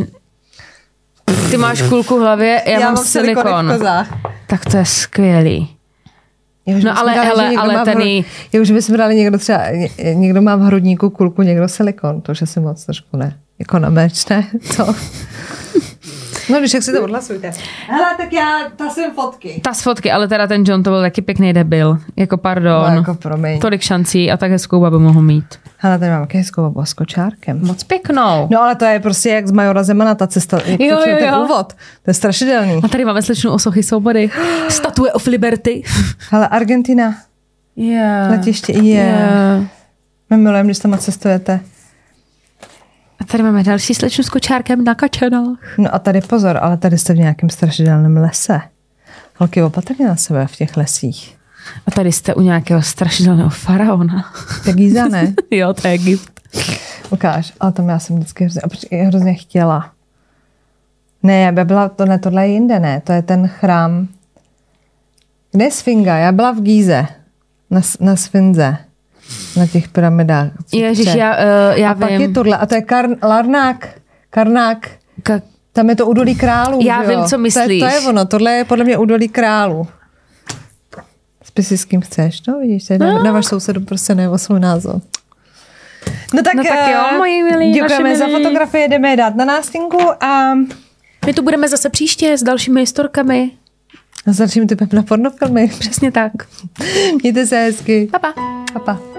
S3: Ty máš kulku v hlavě, já, já mám silikon. Tak to je skvělý.
S2: Jo,
S3: no ale,
S2: dali,
S3: hele, ale ten...
S2: Hru... Jo, že bychom dali někdo třeba, někdo má v hrudníku kulku, někdo silikon. To už asi moc trošku ne. Jako na merch, ne? Co? No, když jak si to odhlasujte. Hele, tak já tasím fotky.
S3: Tas fotky, ale teda ten John to byl taky pěkný debil. Jako pardon.
S2: No, jako promiň.
S3: Tolik šancí a tak hezkou babu mohl mít.
S2: Hele, tady mám taky hezkou babu s kočárkem.
S3: Moc pěknou.
S2: No, ale to je prostě jak z Majora Zemana ta cesta.
S3: Jo, jo, jo.
S2: Ten úvod. To je strašidelný.
S3: A tady máme slečnu Osochy svobody. Statue of Liberty.
S2: Hele, Argentina.
S3: Yeah.
S2: Letiště, je. Yeah. My milujeme, když tam cestujete.
S3: A tady máme další slečnu s kočárkem na kačenách.
S2: No a tady pozor, ale tady jste v nějakém strašidelném lese. Holky, opatrně na sebe v těch lesích.
S3: A tady jste u nějakého strašidelného faraona.
S2: To je Giza, ne?
S3: Jo, to je Egypt.
S2: Ukáž, ale tam já jsem vždycky hrozně, hrozně chtěla. Ne, já byla, to ne, tohle je jinde, ne, to je ten chrám. Kde je Sfinga? Já byla v Gíze, na, na Sfinze. Na těch pyramidách.
S3: Ježiš, já, uh, já
S2: a
S3: vím.
S2: pak je tohle. A to je Kar- Larnák. Karnák.
S3: Ka-
S2: Tam je to údolí králů.
S3: Já
S2: jo?
S3: vím, co myslíš.
S2: To je, to je ono, tohle je podle mě údolí králů. Spí si s kým chceš, no vidíš, no. Dáváš sousedu prostě nebo svůj názor. No tak,
S3: no tak jo, moji milí,
S2: děkujeme za fotografie, jdeme je dát na nástěnku a...
S3: My tu budeme zase příště s dalšími historkami.
S2: A s dalšími typem na pornofilmy.
S3: Přesně tak.
S2: Mějte se hezky.
S3: Pa, pa.
S2: Pa, pa.